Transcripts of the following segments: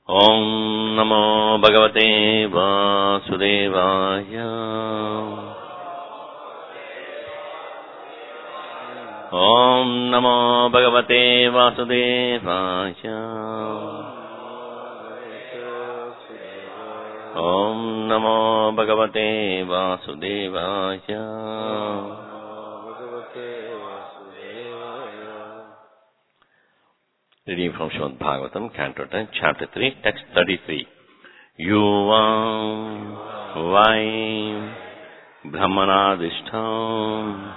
Om Namo Bhagavate Vasudevaya. Om Namo Bhagavate Vasudevaya. Om Namo Bhagavate Vasudevaya. Reading from Srimad Bhagavatam, Canto 10, Chapter 3, Text 33. Yuvam Vai Brahmanadishtam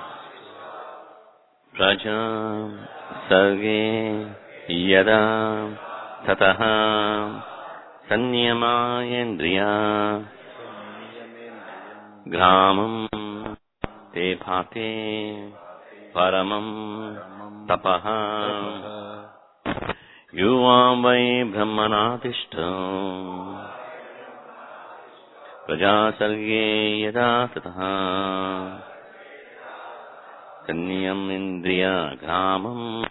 Prajam Sarge Yada Tataha Sanyamayendriya Gramam Te Phate Paramam Tapaha Yuvam Vai Brahmanadishtam Praja Sarge Yada Tataha Kanyam Indriya Gramam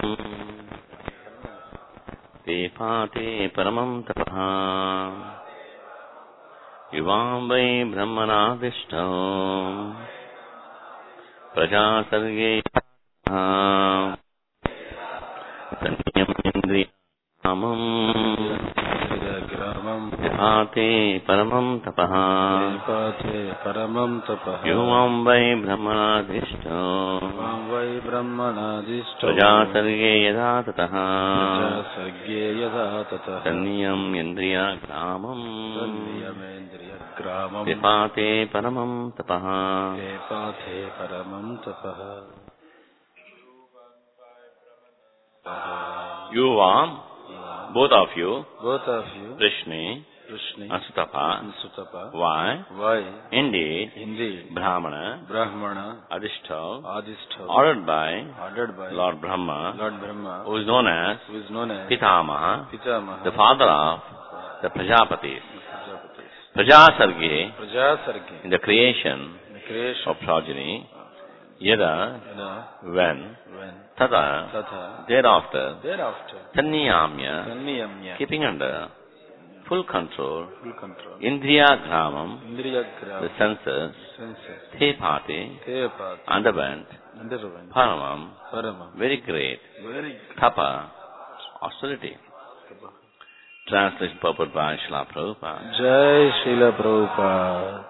Te Phate Paramam Tapaha Yuvam Vai Brahmanadishtam Praja Sarge Yada Kanyam Indriya Gramam Te Paramam Tapaha Yuvam Vai Brahmanadishtam Praja Sarge Yada Tataha Kanyam Indriya Gramam Te Phate Paramam Tapaha Yuvam, both of you, Prishni, Asutapa, why, indeed, Brahmana, Adishtav, ordered by Lord Brahma, who is known as Pitamaha, the father of the Prajapatis. Prajasarge, in the creation of progeny, Yada, when, Tata, thereafter, Tanniyamya, keeping under full control, Indriya Gramam, the senses, Te Phate, underwent, Paramam, very great, Tapa, austerity. Translation purport by Srila Prabhupada. Jai Srila Prabhupada.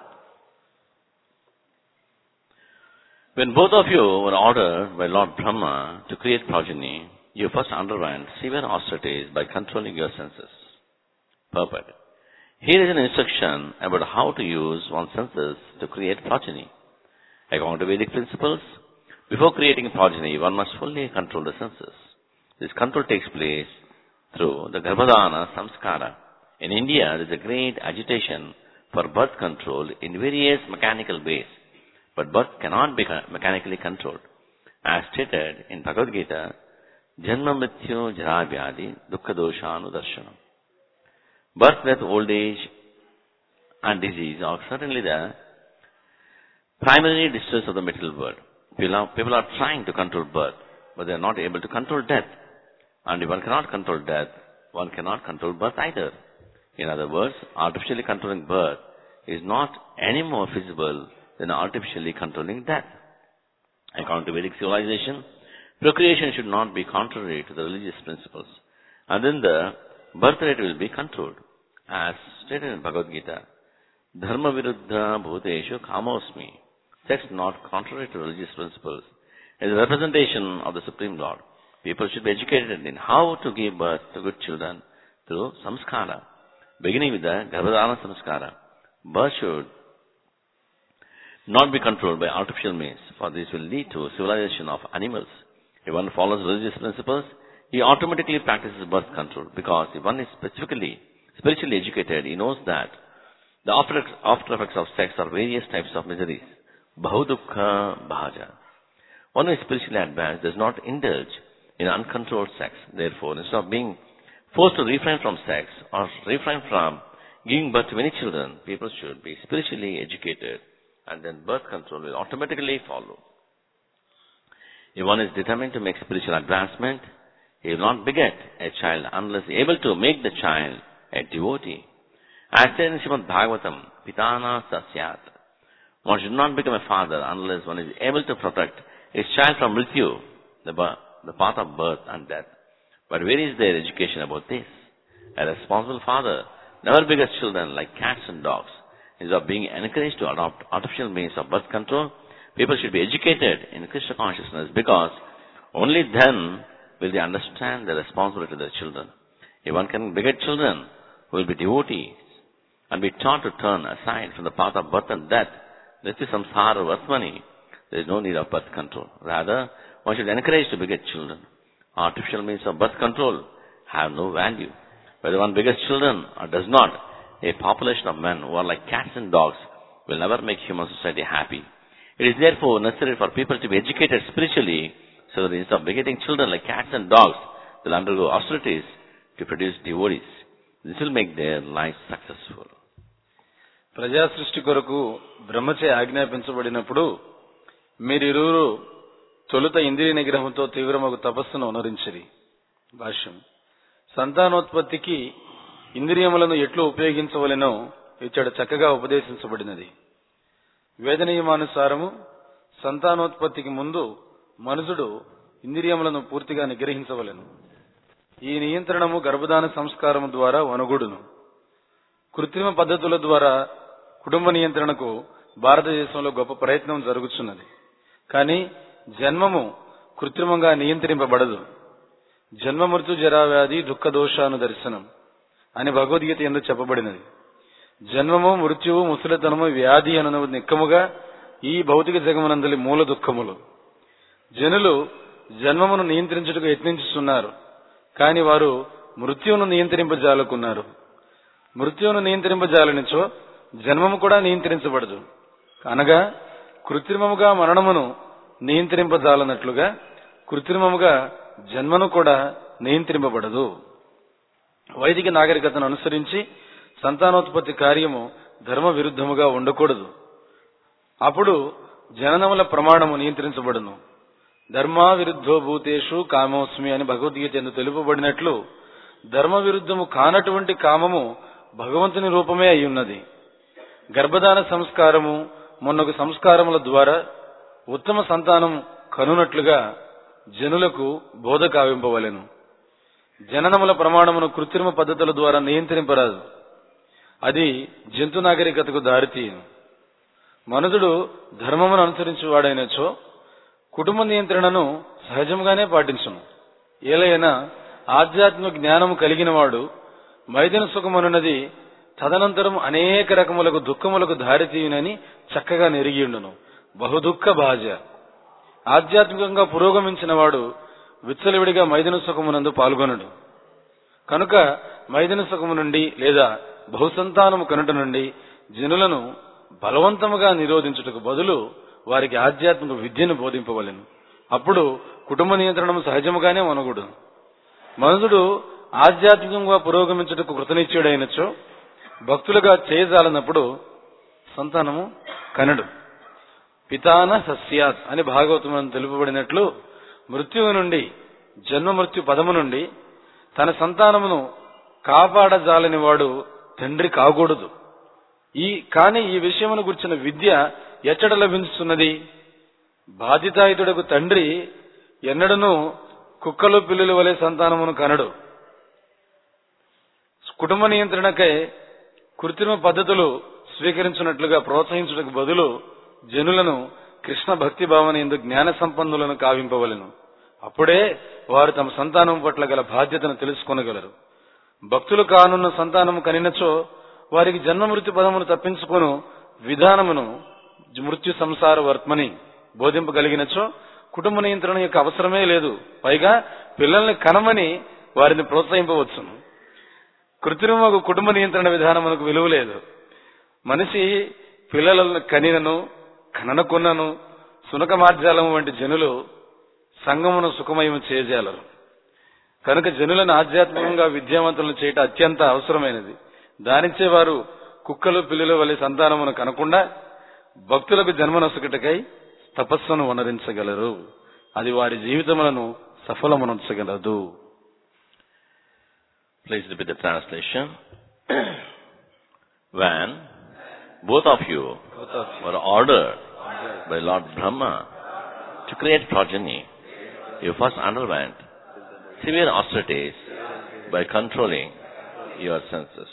When both of you were ordered by Lord Brahma to create progeny, you first underwent severe austerities by controlling your senses. Purport. Here is an instruction about how to use one's senses to create progeny. According to Vedic principles, before creating progeny, one must fully control the senses. This control takes place through the Garbhadana Samskara. In India, there is a great agitation for birth control in various mechanical ways. But birth cannot be mechanically controlled. As stated in Bhagavad Gita, Janma Mrityu Jara Vyadi Dukkha Dosha Anudarshanam. Birth, death, old age and disease are certainly the primary distress of the material world. People are trying to control birth, but they are not able to control death. And if one cannot control death, one cannot control birth either. In other words, artificially controlling birth is not any more feasible than artificially controlling death. According to Vedic civilization, procreation should not be contrary to the religious principles. And then the birth rate will be controlled. As stated in Bhagavad Gita, Dharma Viruddha Bhuteshu Kamosmi, sex not contrary to religious principles, is a representation of the Supreme Lord. People should be educated in how to give birth to good children through samskara, beginning with the Garbhadana samskara. Birth should not be controlled by artificial means, for this will lead to civilization of animals. If one follows religious principles, he automatically practices birth control, because if one is spiritually educated, he knows that the after effects of sex are various types of miseries. Bahudukha Bhaja. One who is spiritually advanced does not indulge in uncontrolled sex. Therefore, instead of being forced to refrain from sex or refrain from giving birth to many children, people should be spiritually educated, and then birth control will automatically follow. If one is determined to make spiritual advancement, he will not beget a child unless he is able to make the child a devotee. As said in Srimad Bhagavatam, Pitana Sasyat. One should not become a father unless one is able to protect his child from mrityu, the path of birth and death. But where is their education about this? A responsible father never begets children like cats and dogs. Instead of being encouraged to adopt artificial means of birth control, people should be educated in Krishna consciousness, because only then will they understand the responsibility of their children. If one can beget children who will be devotees and be taught to turn aside from the path of birth and death, Nitya Samsara Vartmani, there is no need of birth control. Rather, one should encourage to beget children. Artificial means of birth control have no value. Whether one begets children or does not, a population of men who are like cats and dogs will never make human society happy. It is therefore necessary for people to be educated spiritually, so that instead of begetting children like cats and dogs, they will undergo austerities to produce devotees. This will make their lives successful. ప్రజా సృష్టి కొరకు బ్రహ్మచే ఆజ్ఞాపించబడినప్పుడు మీరిరువురు తొలుత ఇంద్రియ నిగ్రహంతో తీవ్రమగు తపస్సును అనుసరించిరి. భాష్యం. సంతానోత్పత్తికి ఇంద్రియములను ఎట్లు ఉపయోగించవలెనో ఇచ్చట చక్కగా ఉపదేశించబడినది. వేద నియమానుసారము సంతానోత్పత్తికి ముందు మనుషుడు ఇంద్రియములను పూర్తిగా నిగ్రహించవలెను. ఈ నియంత్రణము గర్భధాన సంస్కారము ద్వారా వనగూడును. కృత్రిమ పద్ధతుల ద్వారా కుటుంబ నియంత్రణకు భారతదేశంలో గొప్ప ప్రయత్నం జరుగుతున్నది. కానీ జన్మము కృత్రిమంగా నియంత్రింపబడదు. జన్మ మృత్యు జరావ్యాధి దుఃఖ దోషాను దర్శనం అని భగవద్గీత యందు చెప్పబడినది. జన్మము మృత్యువు ముసలితనము వ్యాధి అను నిక్కముగా ఈ భౌతిక జగమునందలి మూల దుఃఖములు. జనులు జన్మమును నియంత్రించుటకు యత్నించుతున్నారు, కాని వారు మృత్యువును నియంత్రింపజాలకున్నారు. మృత్యువును నియంత్రింపజాలనిచో జన్మము కూడా నియంత్రించబడదు. అనగా కృత్రిమముగా మరణమును నియంత్రింపజాలనట్లుగా కృత్రిమముగా జన్మను కూడా నియంత్రింపబడదు. వైదిక నాగరికతను అనుసరించి సంతానోత్పత్తి కార్యము ధర్మ విరుద్ధముగా ఉండకూడదు. అప్పుడు జననముల ప్రమాణము నియంత్రించబడును. ధర్మా విరుద్ధో భూతేషు కామోస్మి అని భగవద్గీత యందు తెలుపబడినట్లు ధర్మ విరుద్ధము కానటువంటి కామము భగవంతుని రూపమే అయ్యున్నది. గర్భధాన సంస్కారము మొన్నగు సంస్కారముల ద్వారా ఉత్తమ సంతానం కనునట్లుగా జనులకు బోధ కావింపవలెను. జననముల ప్రమాణమును కృత్రిమ పద్ధతుల ద్వారా నియంత్రింపరాదు. అది జంతు నాగరికతకు దారితీయను. మనుషుడు ధర్మమును అనుసరించేవాడైనచో కుటుంబ నియంత్రణను సహజంగానే పాటించును. ఏలైనా ఆధ్యాత్మిక జ్ఞానము కలిగిన వాడు మైదన సుఖమనున్నది తదనంతరం అనేక రకములకు దుఃఖములకు దారితీయునని చక్కగా నెరిగియుండును. బహుదుఃఖ భాజ. ఆధ్యాత్మికంగా పురోగమించిన వాడు విచ్చలవిడిగా మైదన సుఖమునందు పాల్గొనడు. కనుక మైదన సుఖము నుండి లేదా బహుసంతానము కనుట నుండి జనులను బలవంతముగా నిరోధించుటకు బదులు వారికి ఆధ్యాత్మిక విద్యను బోధింపవలెను. అప్పుడు కుటుంబ నియంత్రణము సహజముగానే వనగుడు. మనుషుడు ఆధ్యాత్మికంగా పురోగమించుటకు కృతనిశ్చయుడైనచో భక్తులుగా చేయజాలనప్పుడు సంతానము కనడు. పితాన సస్యాత్ అని భాగవతం తెలుపబడినట్లు మృత్యువు నుండి జన్మ మృత్యు పదము నుండి తన సంతానమును కాపాడజాలని వాడు తండ్రి కాకూడదు. కానీ ఈ విషయమును గురించిన విద్య ఎచ్చట లభించుతున్నది? బాధితాయుతుడకు తండ్రి ఎన్నడను కుక్కలు పిల్లుల వలె సంతానమును కనడు. కుటుంబ నియంత్రణకై కృత్రిమ పద్ధతులు స్వీకరించినట్లుగా ప్రోత్సహించుటకు బదులు జనులను కృష్ణ భక్తి భావన యందు జ్ఞాన సంపన్నులను కావింపవలెను. అప్పుడే వారు తమ సంతానం పట్ల గల బాధ్యతను తెలుసుకొనగలరు. భక్తులు కానున్న సంతానము కనినచో వారికి జన్మ మృత్యు పదమును తప్పించుకొను విధానమును మృత్యు సంసార వర్త్మని బోధింపగలిగినచో కుటుంబ నియంత్రణ యొక్క అవసరమే లేదు. పైగా పిల్లల్ని కనమని వారిని ప్రోత్సహింపవచ్చును. కృత్రిమ కుటుంబ నియంత్రణ విధానమునకు విలువ లేదు. మనిషి పిల్లలను కనినను కననకున్నను సునక మార్జాలము వంటి జనులు సంగమును సుఖమయము చేయజాలరు. కనుక జనులను ఆధ్యాత్మికంగా విద్యావంతులను చేయటం అత్యంత అవసరమైనది. దానిచ్చే వారు కుక్కలు పిల్లుల వలె సంతానమును కనకుండా భక్తులకు జన్మనొసగటకై తపస్సును వనరించగలరు. అది వారి జీవితములను సఫలమునొంచగలదు. Please repeat the translation. When both of you were ordered by Lord Brahma to create progeny, you first underwent severe austerities by controlling your senses.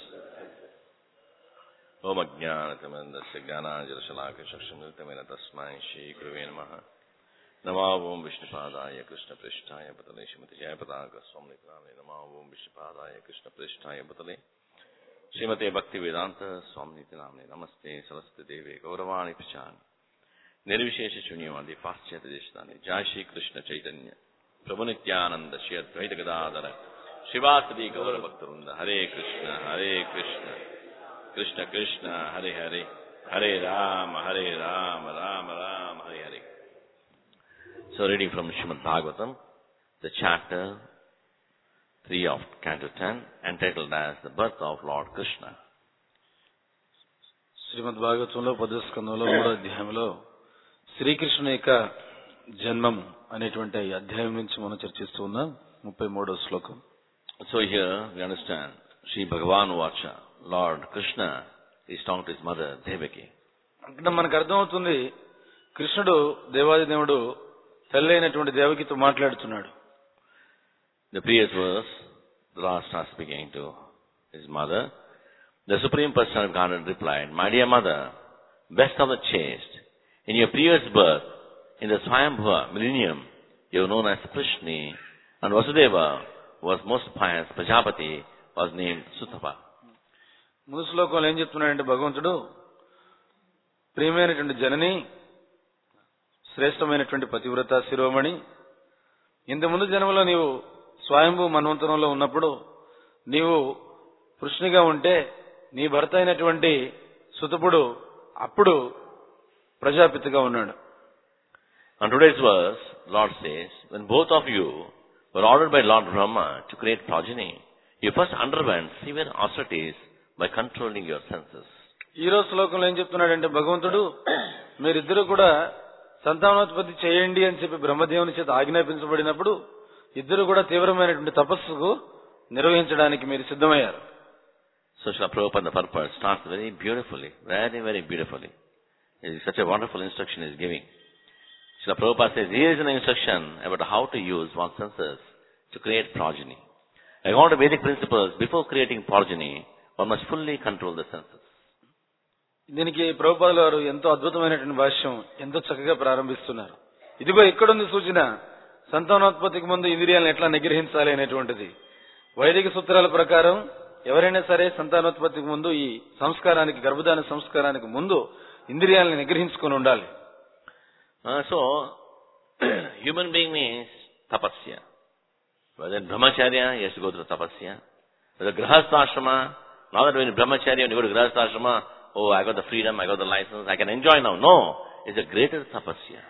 Om Ajnanatamandasya Jnananjana Shakshmritamena Tasmai Shri Gurave Namaha. Namo Om Vishnupadaya Krishna Prishtaya Patale Srimati Jayapataka Swami Nityananda. Namo Om Vishnupadaya Krishna Prishtaya Patale Srimati Bhaktivedanta Swami Nityananda. Namaste Saraswati Devi Gauravani Pichani Nirvishesha Shunyavadi Paschyata Deshtani. Jai Shri Krishna Chaitanya Prabhu Nityananda Shri Advaita Gadadhara Shivasadi Gaura Bhaktarunda. Hare Krishna Krishna Krishna Hare Hare Hare Rama Rama Rama Hare Hare. So reading from Srimad Bhagavatam, the chapter 3 of Canto 10, entitled as The Birth of Lord Krishna. శ్రీమద్ భాగవతంలో 10వ స్కంధంలో 3వ అధ్యాయంలో శ్రీకృష్ణుని యొక్క జన్మం అనేటువంటి అధ్యాయం నుంచి మనం చర్చిస్తూ ఉన్నాం. 33వ శ్లోకం. So here we understand Sri Bhagavan Vacha, Lord Krishna is talking to his mother Devaki. అంటే మనకు అర్థమవుతుంది కృష్ణుడు దేవాది దేవుడు తల్లి అయినటువంటి దేవకితో మాట్లాడుతున్నాడు. The previous verse, the Lord starts speaking to his mother. The Supreme Personality of Godhead replied, "My dear mother, best of the chaste, in your previous birth, in the Swayambhuva millennium, you were known as Prishni, and Vasudeva was most pious. Prajapati was named Sutapa." ముందు శ్లోకంలో ఏం చెప్తున్నాడంటే భగవంతుడు, ప్రియమైనటువంటి జనని, శ్రేష్టమైనటువంటి పతివ్రత శిరోమణి, ఇంత ముందు జన్మలో నీవు స్వయంభూ మన్వంతరంలో ఉన్నప్పుడు నీవు పృష్ణిగా ఉంటే నీ భర్త అయినటువంటి సుతపుడు అప్పుడు ప్రజాపితగా ఉన్నాడు. On today's verse, Lord says, when both of you were ordered by Lord Brahma to create progeny, you first underwent severe austerities by controlling your senses. ఈ రోజు శ్లోకంలో ఏం చెప్తున్నాడంటే భగవంతుడు, మీరిద్దరూ కూడా సంతానోత్పత్తి చేయండి అని చెప్పి బ్రహ్మదేవుని చేత ఆజ్ఞాపించబడినప్పుడు ఇద్దరు కూడా తీవ్రమైనటువంటి తపస్సుకు నిర్వహించడానికి మీరు సిద్ధమయ్యారు. So Srila Prabhupada, the purpose, starts very beautifully, very beautifully. It is such a wonderful instruction he is giving. Srila Prabhupada says, here is an instruction about how to use one's senses to create progeny. According to Vedic principles, before creating progeny, one must fully control the senses. దీనికి ప్రభుపాదుల వారు ఎంతో అద్భుతమైనటువంటి భాష్యం ఎంతో చక్కగా ప్రారంభిస్తున్నారు. ఇదిగో ఇక్కడుంది సూచన, సంతానోత్పత్తికి ముందు ఇంద్రియాలను ఎట్లా నిగ్రహించాలి అనేటువంటిది. వైదిక సూత్రాల ప్రకారం ఎవరైనా సరే సంతానోత్పత్తికి ముందు ఈ సంస్కారానికి, గర్భధాన సంస్కారానికి ముందు ఇంద్రియాలను నిగ్రహించుకొని ఉండాలి. So, human being means tapasya. Whether brahmacharya, he has to go through tapasya. Whether grahastha-ashrama, now that when you're brahmacharya, when you go to grahastha-ashrama, oh, I got the freedom, I got the license, I can enjoy now. No, it's a greater tapasya.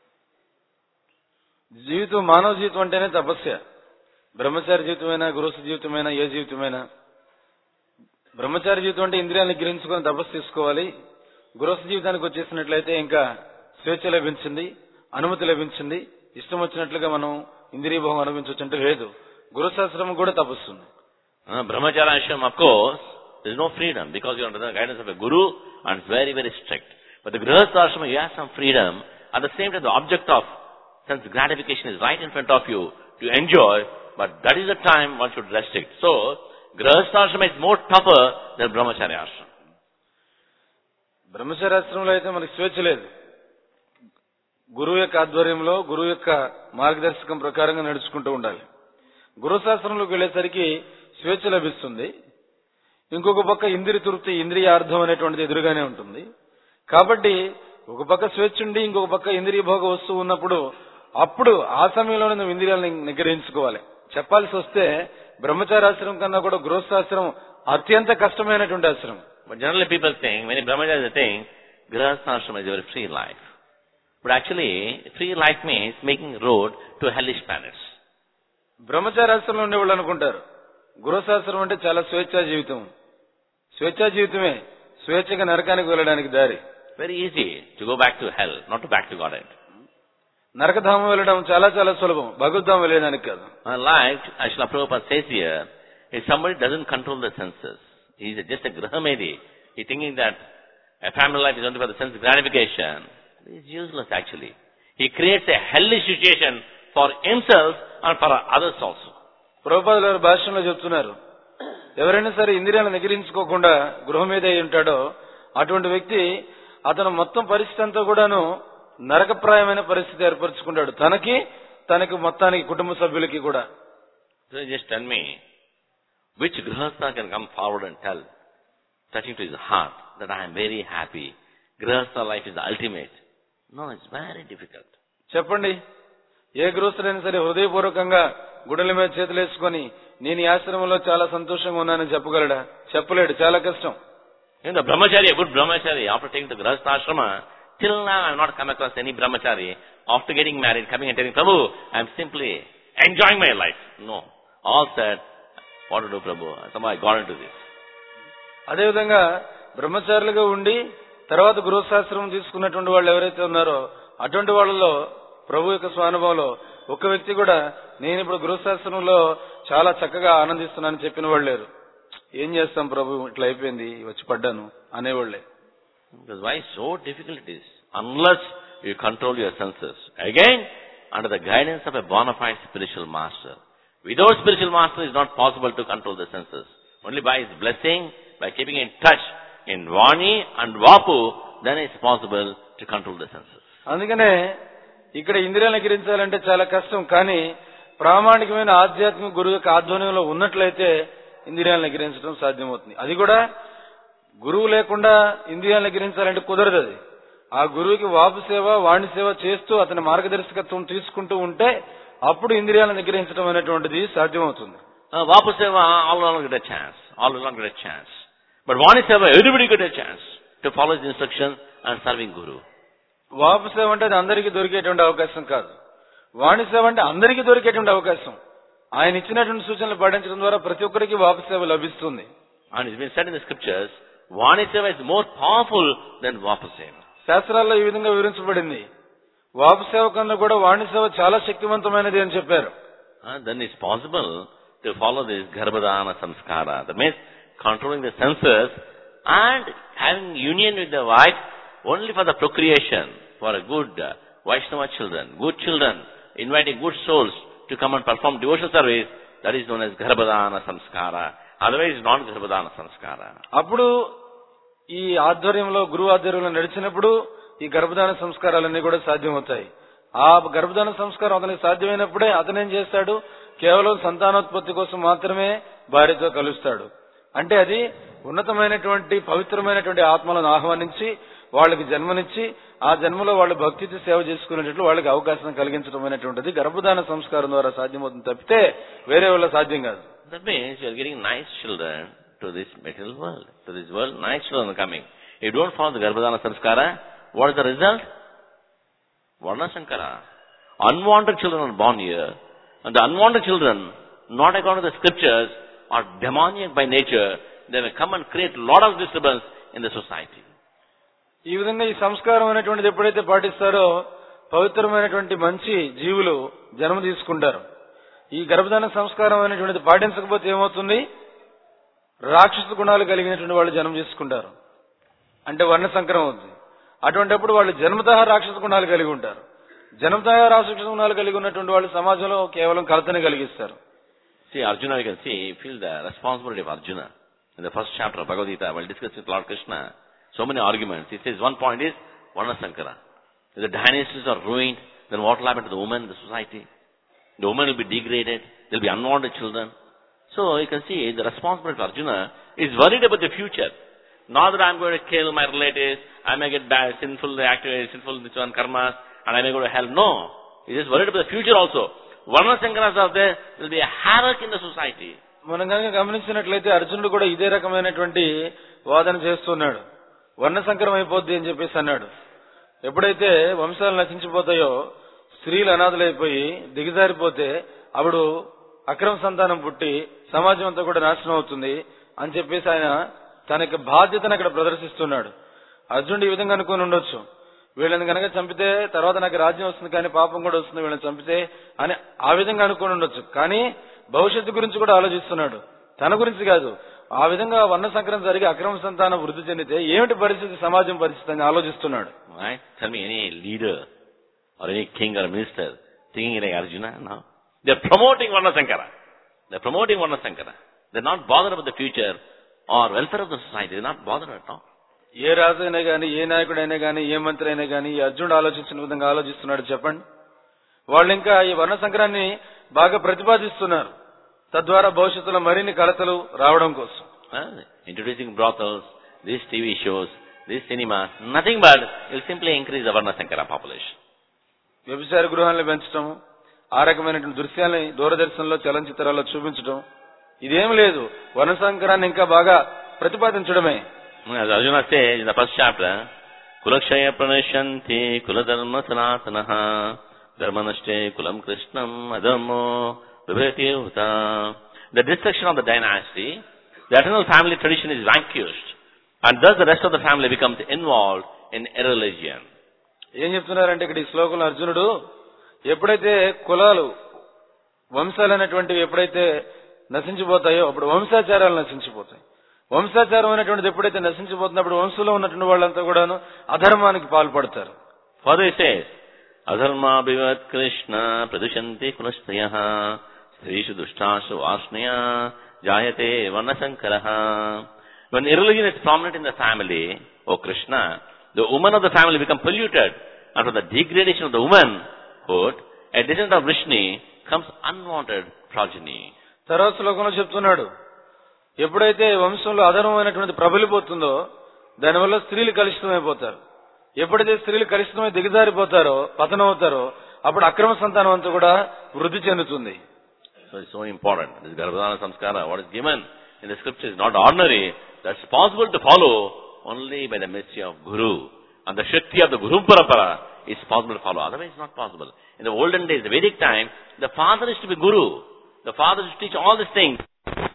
జీవితం, మానవ జీవితం అంటేనే తపస్య. బ్రహ్మచారి జీవితమైనా, గృహస్థ జీవితమైనా, ఏ జీవితమైనా. బ్రహ్మచారి జీవితం అంటే ఇంద్రియాలను గ్రహించుకొని తపస్సు తీసుకోవాలి. గృహస్థ జీవితానికి వచ్చేసినట్లయితే ఇంకా స్వేచ్ఛ లభించింది, అనుమతి లభించింది, ఇష్టం వచ్చినట్లుగా మనం ఇంద్రియ భోగం అనుభవించవచ్చు అంటే లేదు. గృహశాస్త్రం కూడా తపస్సు. Brahmacharya ashram, of course, there is no freedom because you are under the guidance of a guru and it's very strict. But the grihastha ashrama, you have some freedom. At the same time, the object of sense gratification is right in front of you to enjoy, but that is the time one should restrict. So, grihastha ashrama is more tougher than brahmacharya ashram. బ్రహ్మచార్యాశ్రమంలో అయితే మనకి స్వేచ్ఛ లేదు. గురువు యొక్క ఆధ్వర్యంలో, గురువు యొక్క మార్గదర్శకం ప్రకారంగా నడుచుకుంటూ ఉండాలి. గృహశాస్త్రంలోకి వెళ్లేసరికి స్వేచ్ఛ లభిస్తుంది. ఇంకొక పక్క ఇంద్రియ తృప్తి, ఇంద్రియార్థం అనేటువంటిది ఎదురుగానే ఉంటుంది. కాబట్టి ఒక పక్క స్వేచ్ఛ ఉండి ఇంకొక పక్క ఇంద్రియ భోగ వస్తువు ఉన్నప్పుడు అప్పుడు ఆ సమయంలోనే నువ్వు ఇంద్రియాలను నిగ్రహించుకోవాలి. చెప్పాల్సి వస్తే బ్రహ్మచారాశ్రమం కన్నా కూడా గృహస్థాశ్రమం అత్యంత కష్టమైనటువంటి ఆశ్రమం. But generally people think, many brahmacharis think, grihastha ashrama is a very free life. But actually, free life means making road to hellish planets. బ్రహ్మచారాశ్రమంలో ఉండేవాళ్ళు అనుకుంటారు గృహశాస్త్రం అంటే చాలా స్వేచ్ఛా జీవితం. స్వేచ్ఛా జీవితమే స్వేచ్ఛగా నరకానికి వెళ్ళడానికి దారి. Very easy to go back to hell, not to back to Godhead. నరకధామం వెళ్ళడం చాలా సులభం, భగవద్ధామం వెళ్ళడానికి కాదు. Like Srila Prabhupada says here, if somebody doesn't control the senses, He's just a Grahamedi. He's thinking that a family life is only for the sense gratification. It's useless actually. He creates a hellish situation for himself and for others also. ప్రభుపాదుల వారి భాషలో చెప్తున్నారు, ఎవరైనా సరే ఇంద్రియాలను నిగ్రహించుకోకుండా గృహమేధి అయి ఉంటాడో అటువంటి వ్యక్తి అతను మొత్తం పరిస్థితి అంతా కూడాను నరకప్రాయమైన పరిస్థితి ఏర్పరచుకుంటాడు, తనకి మొత్తానికి కుటుంబ సభ్యులకి కూడా. So just tell me, which grihastha can come forward and tell, touching to his heart, that I am very happy, grihastha life is the ultimate? No, it's very difficult. చెప్పండి, ఏ గృహస్థుడైనా సరే హృదయపూర్వకంగా గుడల మీద చేతులు వేసుకొని నేను ఈ ఆశ్రమంలో చాలా సంతోషంగా ఉన్నానని చెప్పగలడా? చెప్పలేడు, చాలా కష్టం. In the brahmachari, a good brahmachari, after taking the grihastha ashrama, till now I have not come across any brahmachari, after getting married, coming and telling, Prabhu, I am simply enjoying my life. No. All said, what to do, Prabhu? Somehow I got into this. అదేవిధంగా బ్రహ్మచారులుగా ఉండి తర్వాత గృహస్థాశ్రమం తీసుకున్నటువంటి వాళ్ళు ఎవరైతే ఉన్నారో అటువంటి వాళ్ళలో ప్రభు యొక్క స్వానుభవంలో ఒక్క వ్యక్తి కూడా నేను ఇప్పుడు గృహస్థాశ్రమంలో చాలా చక్కగా ఆనందిస్తున్నానని చెప్పిన వాళ్ళు లేరు. ఏం చేస్తాం ప్రభు, ఇట్లా అయిపోయింది, వచ్చి పడ్డాను అనేవాళ్లే. Because why so difficult it is? Unless you control your senses. Again, under the guidance of a bona fide spiritual master. Without spiritual master, it's not possible to control the senses. Only by his blessing, by keeping in touch in Vani and Vapu, then it's possible to control the senses. అందుకనే ఇక్కడ ఇంద్రియాలను నిగ్రహించాలంటే చాలా కష్టం. కానీ ప్రామాణికమైన ఆధ్యాత్మిక గురువు యొక్క ఆధ్వర్యంలో ఉన్నట్లయితే ఇంద్రియాలను నిగ్రహించడం సాధ్యమవుతుంది. అది కూడా గురువు లేకుండా ఇంద్రియాలను నిగ్రహించాలంటే కుదరదు. అది ఆ గురువుకి వాపు సేవ, వాణి సేవ చేస్తూ అతని మార్గదర్శకత్వం తీసుకుంటూ ఉంటే అప్పుడు ఇంద్రియాలను నిగ్రహించడం అనేటువంటిది సాధ్యమవుతుంది. Vapu seva, all will not get a chance. All will not get a chance. But Vani seva, everybody get a chance to follow his instructions and serving Guru. వాపు సేవ అంటే అది అందరికీ దొరికేటువంటి అవకాశం కాదు. వాణి సేవ అంటే అందరికీ దొరికేటువంటి అవకాశం. ఆయన ఇచ్చినటువంటి సూచనలు పాటించడం ద్వారా ప్రతి ఒక్కరికి వాపు సేవ లభిస్తుంది. And it's been said in the scriptures, Vani seva is more powerful than Vapu seva. శాస్త్రాల్లో ఈ విధంగా వివరించబడింది, వాపు సేవ కన్నా కూడా వాణి సేవ చాలా శక్తివంతమైనది అని చెప్పారు. Then it's possible to follow this Garbhadana Samskara. That means controlling the senses and having union with the wife only for the procreation, for a good Vaishnava children, good children, inviting good souls to come and perform devotional service. That is known as Garbhadana Samskara. Otherwise it's not Garbhadana Samskara. అప్పుడు ఈ ఆధ్వర్యంలో గురువు ఆధ్వర్యంలో నడిచినప్పుడు ఈ గర్భధాన సంస్కారాలన్నీ కూడా సాధ్యమవుతాయి. ఆ గర్భధాన సంస్కారం అతనికి సాధ్యమైనప్పుడే అతనేం చేస్తాడు, కేవలం సంతానోత్పత్తి కోసం మాత్రమే భార్యతో కలుస్తాడు. అంటే అది ఉన్నతమైనటువంటి పవిత్రమైనటువంటి ఆత్మలను ఆహ్వానించి వాళ్ళకి జన్మనిచ్చి ఆ జన్మలో వాళ్ళు భక్తితో సేవ చేసుకునేటట్లు వాళ్ళకి అవకాశం కలిగించడం అనేటువంటిది గర్భధాన సంస్కారం ద్వారా సాధ్యమవుతుంది తప్పితే వేరే వల్ల సాధ్యం కాదు. That means you are getting nice children to this material world. To this world, nice children are coming. If you don't follow the Garbhadana Samskara, what is the result? Varna Sankara. Unwanted children are born here. And the unwanted children, not according to the scriptures, are demoniac by nature. They will come and create a lot of disturbance in the society. ఈ విధంగా ఈ సంస్కారం అనేటువంటిది ఎప్పుడైతే పాటిస్తారో పవిత్రమైనటువంటి మంచి జీవులు జన్మ తీసుకుంటారు. ఈ గర్భధాన సంస్కారం అనేటువంటిది పాటించకపోతే ఏమవుతుంది, రాక్షస గుణాలు కలిగినటువంటి వాళ్ళు జన్మ తీసుకుంటారు. అంటే వర్ణ సంకరం అవుతుంది. అటువంటిప్పుడు వాళ్ళు జన్మతః రాక్షస గుణాలు కలిగి ఉంటారు. జన్మతః రాక్షస గుణాలు కలిగి ఉన్నటువంటి వాళ్ళు సమాజంలో కేవలం కలతని కలిగిస్తారు. See, Arjuna, you can see, feel the responsibility of Arjuna. In the first chapter of Bhagavad Gita, while discussing with Lord Krishna, so many arguments. He says one point is Varna Sankara. If the dynasties are ruined, then what will happen to the women in the society? The women will be degraded. There will be unwanted children. So you can see the responsibility of Arjuna is worried about the future. Not that I am going to kill my relatives, I may get bad, sinful activities, sinful karmas, and I may go to hell. No. He is worried about the future also. Varna Sankaras are there will be a havoc in the society. మనం కనుక గమనించినట్లయితే అర్జునుడు కూడా ఇదే రకమైనటువంటి వాదన చేస్తున్నాడు. వర్ణ సంకరం అయిపోద్ది అని చెప్పేసి అన్నాడు. ఎప్పుడైతే వంశాలు నశించిపోతాయో, స్త్రీలు అనాథలైపోయి దిగజారిపోతే అప్పుడు అక్రమ సంతానం పుట్టి సమాజం అంతా కూడా నాశనం అవుతుంది అని చెప్పేసి ఆయన తన యొక్క బాధ్యతను అక్కడ ప్రదర్శిస్తున్నాడు. అర్జునుడు ఈ విధంగా అనుకుని ఉండొచ్చు, వీళ్ళని కనుక చంపితే తర్వాత నాకు రాజ్యం వస్తుంది కానీ పాపం కూడా వస్తుంది వీళ్ళని చంపితే అని ఆ విధంగా అనుకుని ఉండొచ్చు. కానీ భవిష్యత్తు గురించి కూడా ఆలోచిస్తున్నాడు. తన గురించి కాదు, ఆ విధంగా వర్ణ సంకరం జరిగి అక్రమ సంతానం వృద్ధి చెందితే ఏమిటి పరిస్థితి, సమాజం పరిస్థితి అని ఆలోచిస్తున్నాడు. Right? Tell me any leader or any king or minister thinking like Arjuna? No. They're promoting Varna Sankara. They're promoting Varna Sankara. They're not bothered about the future or welfare of the society. They're not bothered at all. ఏ రాజు అయినా గానీ, ఏ నాయకుడైనా గానీ, ఏ మంత్రి అయినా గానీ ఈ అర్జునుడు ఆలోచించిన విధంగా ఆలోచిస్తున్నాడు చెప్పండి. వాళ్ళు ఇంకా ఈ వర్ణ సంకరాన్ని బాగా ప్రతిపాదిస్తున్నారు, తద్వారా భవిష్యత్తులో మరిన్ని కలతలు రావడం కోసం. Introducing brothels, these TV shows, these cinemas, nothing but it will simply increase the Varna Sankara population. వ్యభిచార గృహాలను పెంచడం, ఆ రకమైనటువంటి దృశ్యాన్ని దూరదర్శన్లో చలనచిత్రాల్లో చూపించడం, ఇదేం లేదు, వర్ణ సంకరాన్ని ఇంకా బాగా ప్రతిపాదించడమే. As Arjuna says in the first chapter, Kulakshaya pranasyanti kuladharma sanatanaha dharmanashte kulam krishnam adhammo vibhati uta. The destruction of the dynasty, the eternal family tradition is vanquished, and thus the rest of the family becomes involved in irreligion. ఏం చెప్తున్నారంటే ఇక్కడ ఈ శ్లోకంలో అర్జునుడు, ఎప్పుడైతే కులాలు, వంశాలు అనేటువంటివి ఎప్పుడైతే నశించిపోతాయో అప్పుడు వంశాచారాలు నశించిపోతాయి. వంశాచారం అనేటువంటిది ఎప్పుడైతే నశించిపోతున్నప్పుడు వంశంలో ఉన్నటువంటి వాళ్ళంతా కూడాను అధర్మానికి పాల్పడతారు. Further he says, Adharma bhivat Krishna pradushanti kulastayah strishu dushtashu vasnaya jayate varnasankaraha. When irreligion is prominent in the family, O Krishna, the women of the family become polluted, and from the degradation of the womanhood, a descendant of Vrishni comes unwanted progeny. తర్వాత శ్లోకంలో చెప్తున్నాడు, ఎప్పుడైతే వంశంలో అధర్మమైనటువంటి ప్రబలిపోతుందో దానివల్ల స్త్రీలు కలుషితమైపోతారు. ఎప్పుడైతే స్త్రీలు కలుషితమై దిగజారిపోతారో, పతనం అవుతారో, అప్పుడు అక్రమ సంతానం అంతా కూడా వృద్ధి చెందుతుంది. So it's so important. This Garbhadana Samskara, what is given in the scripture is not ordinary. That's possible to follow only by the mercy of Guru. And the Shakti of the Guru Parampara is possible to follow. Otherwise it's not possible. In the olden days, the Vedic time, the father is to be Guru. The father is to teach all these things.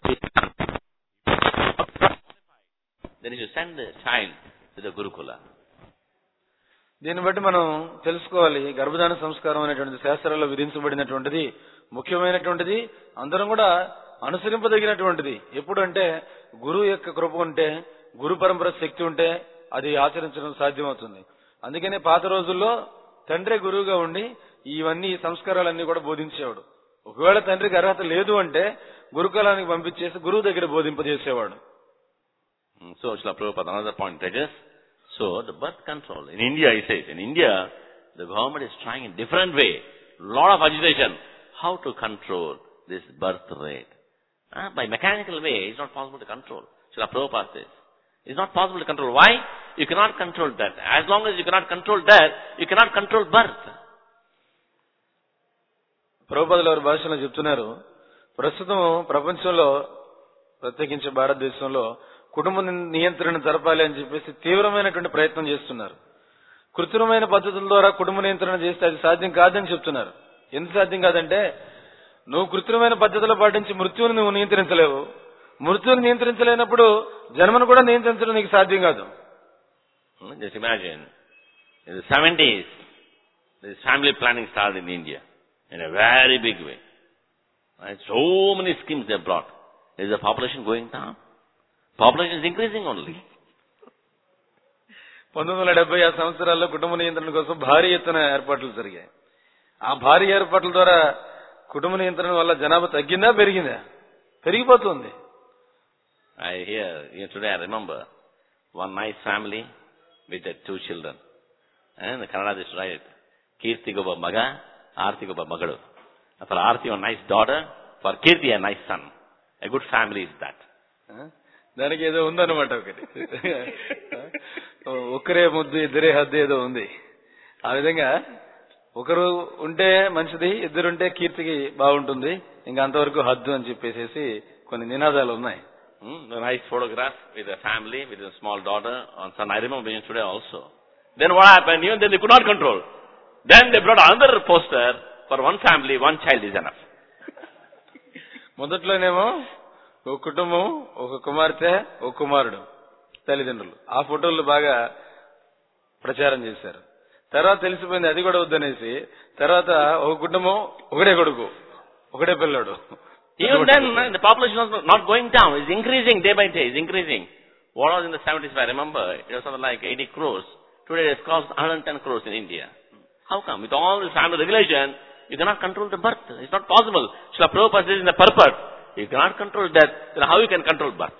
Then he should send the child to the Gurukula. దీన్ని బట్టి మనం తెలుసుకోవాలి, గర్భధాన సంస్కారం అనేటువంటిది శాస్త్రాల్లో విధించబడినటువంటిది, ముఖ్యమైనటువంటిది, అందరం కూడా అనుసరింపదగినటువంటిది. ఎప్పుడు అంటే గురువు యొక్క కృప ఉంటే, గురు పరంపర శక్తి ఉంటే అది ఆచరించడం సాధ్యమవుతుంది. అందుకనే పాత రోజుల్లో తండ్రి గురువుగా ఉండి ఇవన్నీ సంస్కారాలన్నీ కూడా బోధించేవాడు. ఒకవేళ తండ్రికి అర్హత లేదు అంటే గురుకులానికి పంపించేసి గురువు దగ్గర బోధింపజేసేవాడు. So, Srila Prabhupada, another point touches. So, the birth control. In India, he says, in India, the government is trying in different way, lot of agitation, how to control this birth rate. By mechanical way, it's not possible to control. Srila Prabhupada says, it's not possible to control. Why? You cannot control death. As long as you cannot control death, you cannot control birth. ప్రభుపాదుల వారి భాషలో చెప్తున్నారు, ప్రస్తుతం ప్రపంచంలో ప్రత్యేకించి భారతదేశంలో కుటుంబ నియంత్రణ జరపాలి అని చెప్పేసి తీవ్రమైనటువంటి ప్రయత్నం చేస్తున్నారు. కృత్రిమైన పద్ధతుల ద్వారా కుటుంబ నియంత్రణ చేస్తే అది సాధ్యం కాదని చెప్తున్నారు. ఎందుకు సాధ్యం కాదంటే, నువ్వు కృత్రిమైన పద్ధతులు పాటించి మృత్యువుని నువ్వు నియంత్రించలేవు. మృత్యువుని నియంత్రించలేనప్పుడు జన్మను కూడా నియంత్రించడం నీకు సాధ్యం కాదు. Just imagine, in the 70s, this family planning started in India in a very big way. Right? So many schemes they brought. Is the population going down? Population is increasing only. 1970 ఆ సంవత్సరాల్లో కుటుంబ నియంత్రణ కోసం భారీ ఎత్తున ఏర్పాట్లు జరిగాయి. ఆ భారీ ఏర్పాట్ల ద్వారా కుటుంబ నియంత్రణ వల్ల జనాభా తగ్గిందా పెరిగిందా? పెరిగిపోతుంది. Today I remember one nice family with their 2 children. And the Kannada is right. Kirti goba maga, Aarti goba magadu. For Aarti a nice daughter, for Kirti a nice son. A good family is that. దానికి ఏదో ఉందన్నమాట, ఒకటి ఒకరే ముద్దు ఇద్దరే హద్దు ఏదో ఉంది. ఆ విధంగా ఒకరు ఉంటే మంచిది, ఇద్దరుంటే కీర్తికి బాగుంటుంది, ఇంకా అంతవరకు హద్దు అని చెప్పేసి కొన్ని నినాదాలు ఉన్నాయి. Nice photograph with a family, with a small daughter and son. I remember being today also. Then what happened? Even then they could not control. Then they brought another poster for one family, one child is enough. మొదట్లోనేమో ఒక కుటుంబం, ఒక కుమార్తె, ఒక కుమారుడు, తల్లిదండ్రులు, ఆ ఫోటోలు బాగా ప్రచారం చేశారు. తర్వాత తెలిసిపోయింది అది కూడా వద్దనేసి, తర్వాత ఒక కుటుంబం, ఒకడే కొడుకు, ఒకడే పిల్లడు, Even then, the population was not going down. It's increasing day by day. It's increasing. What was in the 70s, if I remember, it was something like 80 crores. Today it costs 110 crores in India. How come? With all this family regulation, you cannot control the birth. It's not possible. Srila Prabhupada says in the purport, you cannot control death. Then how you can control birth?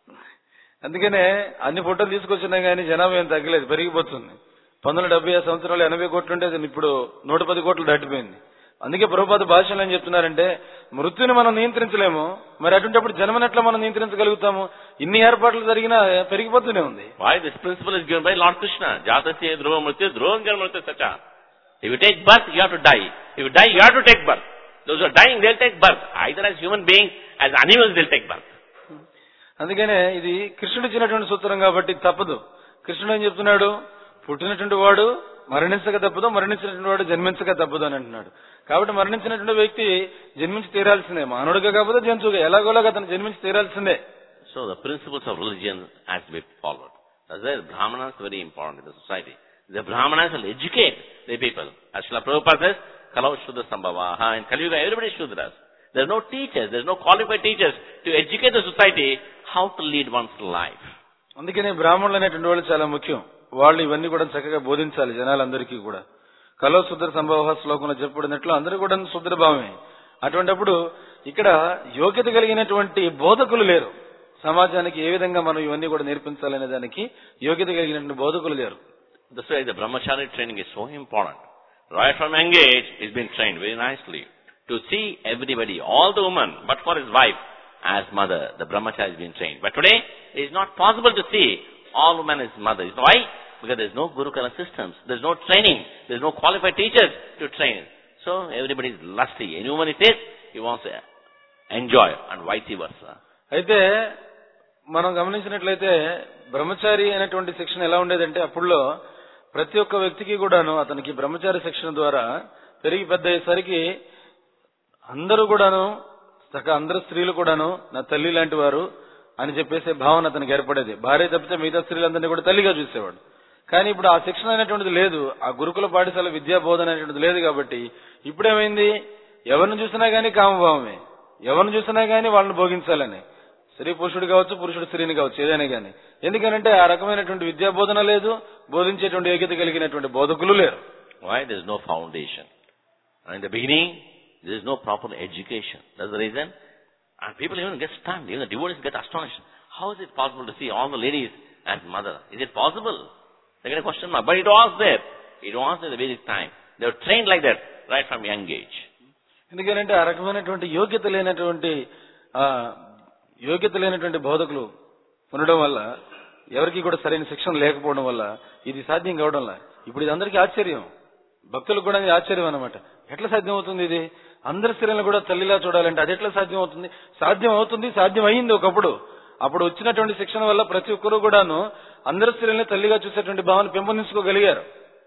అందుకనే అన్ని ఫోటోలు తీసుకొచ్చినా గానీ జనాభా ఏం తగ్గలేదు, పెరిగిపోతుంది. 1970 సంవత్సరాలు 80 కోట్లు ఉంటే ఇప్పుడు 110 కోట్లు దాటిపోయింది. అందుకే ప్రభుపాద భాషలో ఏం చెప్తున్నారంటే, మృత్యుని మనం నియంత్రించలేము, మరి అటువంటిప్పుడు జన్మనెట్లా మనం నియంత్రించగలుగుతాము? ఇన్ని ఏర్పాట్లు జరిగినా పెరిగిపోతూనే ఉంది. Why this principle is given by Lord Krishna? Jatasya dhruva mrityu dhruvam janmrityu sacha. If you take birth, you have to die. If you die, you have to take birth. Those who are dying, they'll take birth. Either as human beings, as animals, they'll take birth. అందుకనే ఇది కృష్ణుడు ఇచ్చినటువంటి సూత్రం కాబట్టి తప్పదు. కృష్ణుడు ఏం చెప్తున్నాడు? పుట్టినటువంటి వాడు మరణించక తప్పదు, మరణించినటువంటి వాడు జన్మించక తప్పదు అని అంటున్నాడు. కాబట్టి మరణించినటువంటి వ్యక్తి జన్మించి తీరాల్సిందే, మానవుడిగా కాకపోతే జంతువుగా, ఎలాగోలాగా అతను జన్మించి తీరాల్సిందే. So the principles of religion has to be followed. That's why Brahmanas are very important in the society. The Brahmanas will educate the people. As Srila Prabhupada says, Kalau Shudra Sambhavaha. In Kali Yuga, everybody is Shudras. There are no teachers, there is no qualified teachers to educate the society how to lead one's life. అందుకనే బ్రాహ్మణులు అనేటువంటి వాళ్ళు చాలా ముఖ్యం. వాళ్ళు ఇవన్నీ కూడా చక్కగా బోధించాలి జనాలందరికీ కూడా. కలో శుద్ర సంభవ శ్లోకంలో చెప్పబడినట్లు అందరూ కూడా శుద్రభావమే. అటువంటిప్పుడు ఇక్కడ యోగ్యత కలిగినటువంటి బోధకులు లేరు. సమాజానికి ఏ విధంగా మనం ఇవన్నీ కూడా నేర్పించాలనే దానికి యోగ్యత కలిగినటువంటి బోధకులు లేరు. That's why the brahmachari training is so important. Right from young age, he's been trained very nicely to see everybody, all the women, but for his wife as mother. The brahmachari has been trained. But today, it is not possible to see all women as mothers. Why? Because there is no Gurukula systems. There is no training. There is no qualified teachers to train. So, everybody is lusty. Any woman it is, he wants to enjoy and vice versa. అయితే మనం గమనించినట్లయితే బ్రహ్మచారి అనేటువంటి శిక్షణ ఎలా ఉండేదంటే అప్పుడులో ప్రతి ఒక్క వ్యక్తికి కూడాను అతనికి బ్రహ్మచారి శిక్షణ ద్వారా పెరిగి పెద్ద అయ్యేసరికి అందరూ కూడాను అందరు స్త్రీలు కూడాను నా తల్లి లాంటి వారు అని చెప్పేసే భావన అతనికి ఏర్పడేది. భార్య తప్పితే మిగతా స్త్రీలందరినీ కూడా తల్లిగా చూసేవాడు. కానీ ఇప్పుడు ఆ శిక్షణ అనేటువంటిది లేదు, ఆ గురుకుల పాఠశాల విద్యా బోధన అనేటువంటిది లేదు. కాబట్టి ఇప్పుడేమైంది, ఎవరిని చూసినా గానీ కామభావమే, ఎవరిని చూసినా గానీ వాళ్ళని భోగించాలని, స్త్రీ పురుషుడు కావచ్చు, పురుషుడు స్త్రీని కావచ్చు, ఏదైనా గానీ. ఎందుకనంటే ఆ రకమైనటువంటి విద్యా బోధన లేదు, బోధించేటువంటి యోగ్యత కలిగినటువంటి బోధకులు లేరు. Why? There is no foundation. In the beginning, there is no proper education. That's the reason. And people even get stunned. Even the devotees get astonished. How is it possible to see all the ladies as mother? Is it possible? They get a question mark. But it was there. It was there at the Vedic time. They were trained like that right from young age. ఎందుకంటే ఆ రకమైనటువంటి యోగ్యత లేనటువంటి బోధకులు ఉండడం వల్ల, ఎవరికి కూడా సరైన శిక్షణ లేకపోవడం వల్ల ఇది సాధ్యం కావడంలా. ఇప్పుడు ఇది అందరికీ ఆశ్చర్యం, భక్తులకు కూడా ఆశ్చర్యం అన్నమాట. ఎట్లా సాధ్యం అవుతుంది ఇది? అందరి స్త్రీలను కూడా తల్లిలా చూడాలంటే అది ఎట్లా సాధ్యం అవుతుంది? సాధ్యం అయ్యింది ఒకప్పుడు. అప్పుడు వచ్చినటువంటి శిక్షణ వల్ల ప్రతి ఒక్కరూ కూడాను అందరి స్త్రీలని తల్లిగా చూసేటువంటి భావన పెంపొందించుకోగలిగారు.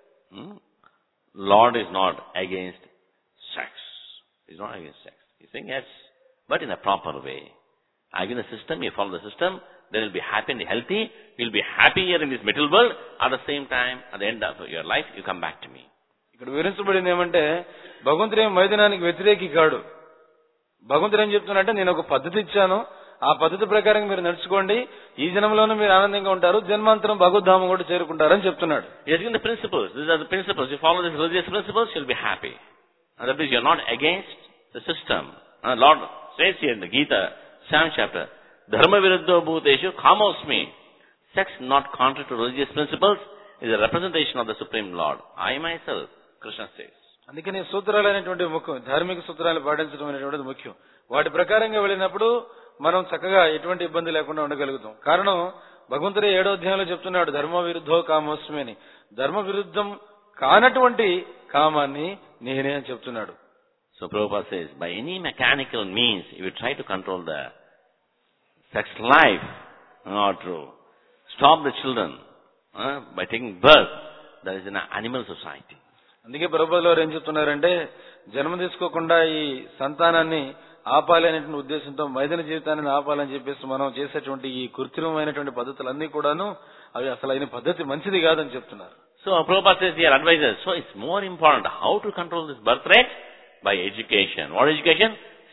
Lord is not against sex. He's not against sex. He's saying yes, but in a proper way. Again, the system, you follow the system, then you'll be happy and healthy. You'll be happy here in this material world. At the same time, at the end of your life, you come back to me. ఇక్కడ వివరించబడింది ఏమంటే, భగవంతుడు ఏం మైదానానికి వ్యతిరేకి కాడు. భగవంతుడు ఏం చెప్తున్నాడంటే, నేను ఒక పద్ధతి ఇచ్చాను, ఆ పద్ధతి ప్రకారం మీరు నడుచుకోండి, ఈ జన్మలోనే మీరు ఆనందంగా ఉంటారు, జన్మాంతరం భగవద్ధామం కూడా చేరుకుంటారని చెప్తున్నాడు. He's giving the principles. These are the principles. You follow these religious principles, you'll be happy. And that means you're not against the system. And Lord says here in the Gita, 7th chapter, Dharma viruddho bhuteshu kamosmi. Sex not contrary to religious principles is a representation of the Supreme Lord. I myself, Krishna says. అందుకని సూత్రాలు అనేటువంటివి ముఖ్యం. ధార్మిక సూత్రాలు పాటించడం అనేటువంటిది ముఖ్యం. వాటి ప్రకారంగా వెళ్ళినప్పుడు మనం చక్కగా ఎటువంటి ఇబ్బంది లేకుండా ఉండగలుగుతాం. కారణం భగవంతుడే 7వ అధ్యాయంలో చెప్తున్నాడు, ధర్మ విరుద్ధో కామోస్మి అని. ధర్మ విరుద్ధం కానటువంటి కామాన్ని నేనే అని చెప్తున్నాడు. So Prabhupada says, by any mechanical means, if you try to control the sex life, or to stop the children by taking birth, that is an animal society. అందుకే ప్రభుపాదులు ఏం చెప్తున్నారంటే, జన్మ తీసుకోకుండా ఈ సంతానాన్ని ఆపాలి అనేటువంటి ఉద్దేశంతో మైదాన జీవితాన్ని ఆపాలని చెప్పేసి మనం చేసేటువంటి ఈ కృత్రిమమైనటువంటి పద్ధతులన్నీ కూడాను అవి అసలు అయిన పద్ధతి మంచిది కాదని చెప్తున్నారు. So Prabhupada says here, advises, so it's more important how to control this birth rate by education. What education?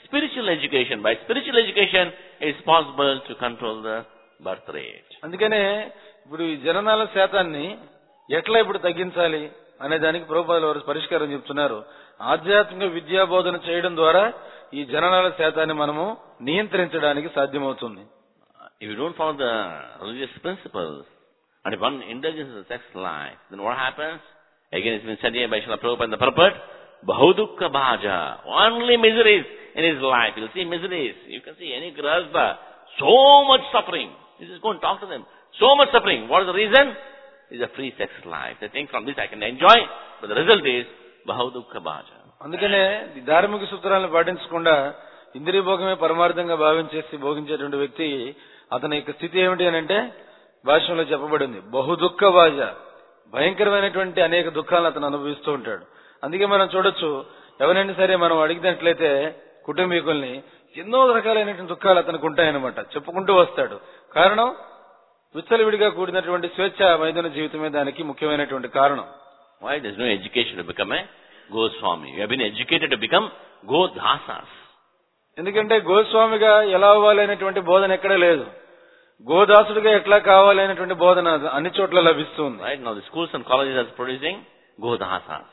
spiritual education. By spiritual education, it's possible to control the birth rate. అందుకనే ఇప్పుడు ఈ జననాల శాతాన్ని ఎట్లా ఇప్పుడు తగ్గించాలి అనే దానికి ప్రభుపాదుల వారు పరిష్కారం చెప్తున్నారు. ఆధ్యాత్మిక విద్యా బోధన చేయడం ద్వారా ఈ జననాల శాతాన్ని మనము నియంత్రించడానికి సాధ్యమవుతుంది. If you don't follow the religious principles, and if one indulges in sex life, then what happens? Again, it's been said here by Srila Prabhupada in the purport, Bahudukka Bhaja, only miseries in his life. You'll see miseries. You can see any grahastha, so much suffering. You just go and talk to them. So much suffering. What is the reason? It's a free sex life. They think from this I can enjoy, but the result is Bahudukka Bhaja. అందుకనే ధార్మిక సూత్రాలను పాటించకుండా ఇంద్రియ భోగమే పరమార్థంగా భావించేసి భోగించేటువంటి వ్యక్తి అతని యొక్క స్థితి ఏమిటి అని అంటే భాష్యంలో చెప్పబడింది, బహుదుఃఖ బాజ, భయంకరమైనటువంటి అనేక దుఃఖాలను అతను అనుభవిస్తూ ఉంటాడు. అందుకే మనం చూడొచ్చు, ఎవరైనా సరే మనం అడిగినట్లయితే కుటుంబీకుల్ని ఎన్నో రకాలైనటువంటి దుఃఖాలు అతనికి ఉంటాయన్నమాట, చెప్పుకుంటూ వస్తాడు. కారణం విచ్చలవిడిగా కూడినటువంటి స్వేచ్ఛ మైదాన జీవితమే దానికి ముఖ్యమైనటువంటి కారణం. Why there's no education to become a Goswami? You have been educated to become Godasas. ఎందుకంటే గోస్వామిగా ఎలా అవ్వాలి అనేటువంటి బోధన ఎక్కడా లేదు. గోదాసుడిగా ఎట్లా కావాలి అనేటువంటి బోధన అన్ని చోట్ల లభిస్తుంది. Right now the schools and colleges are producing Godasas.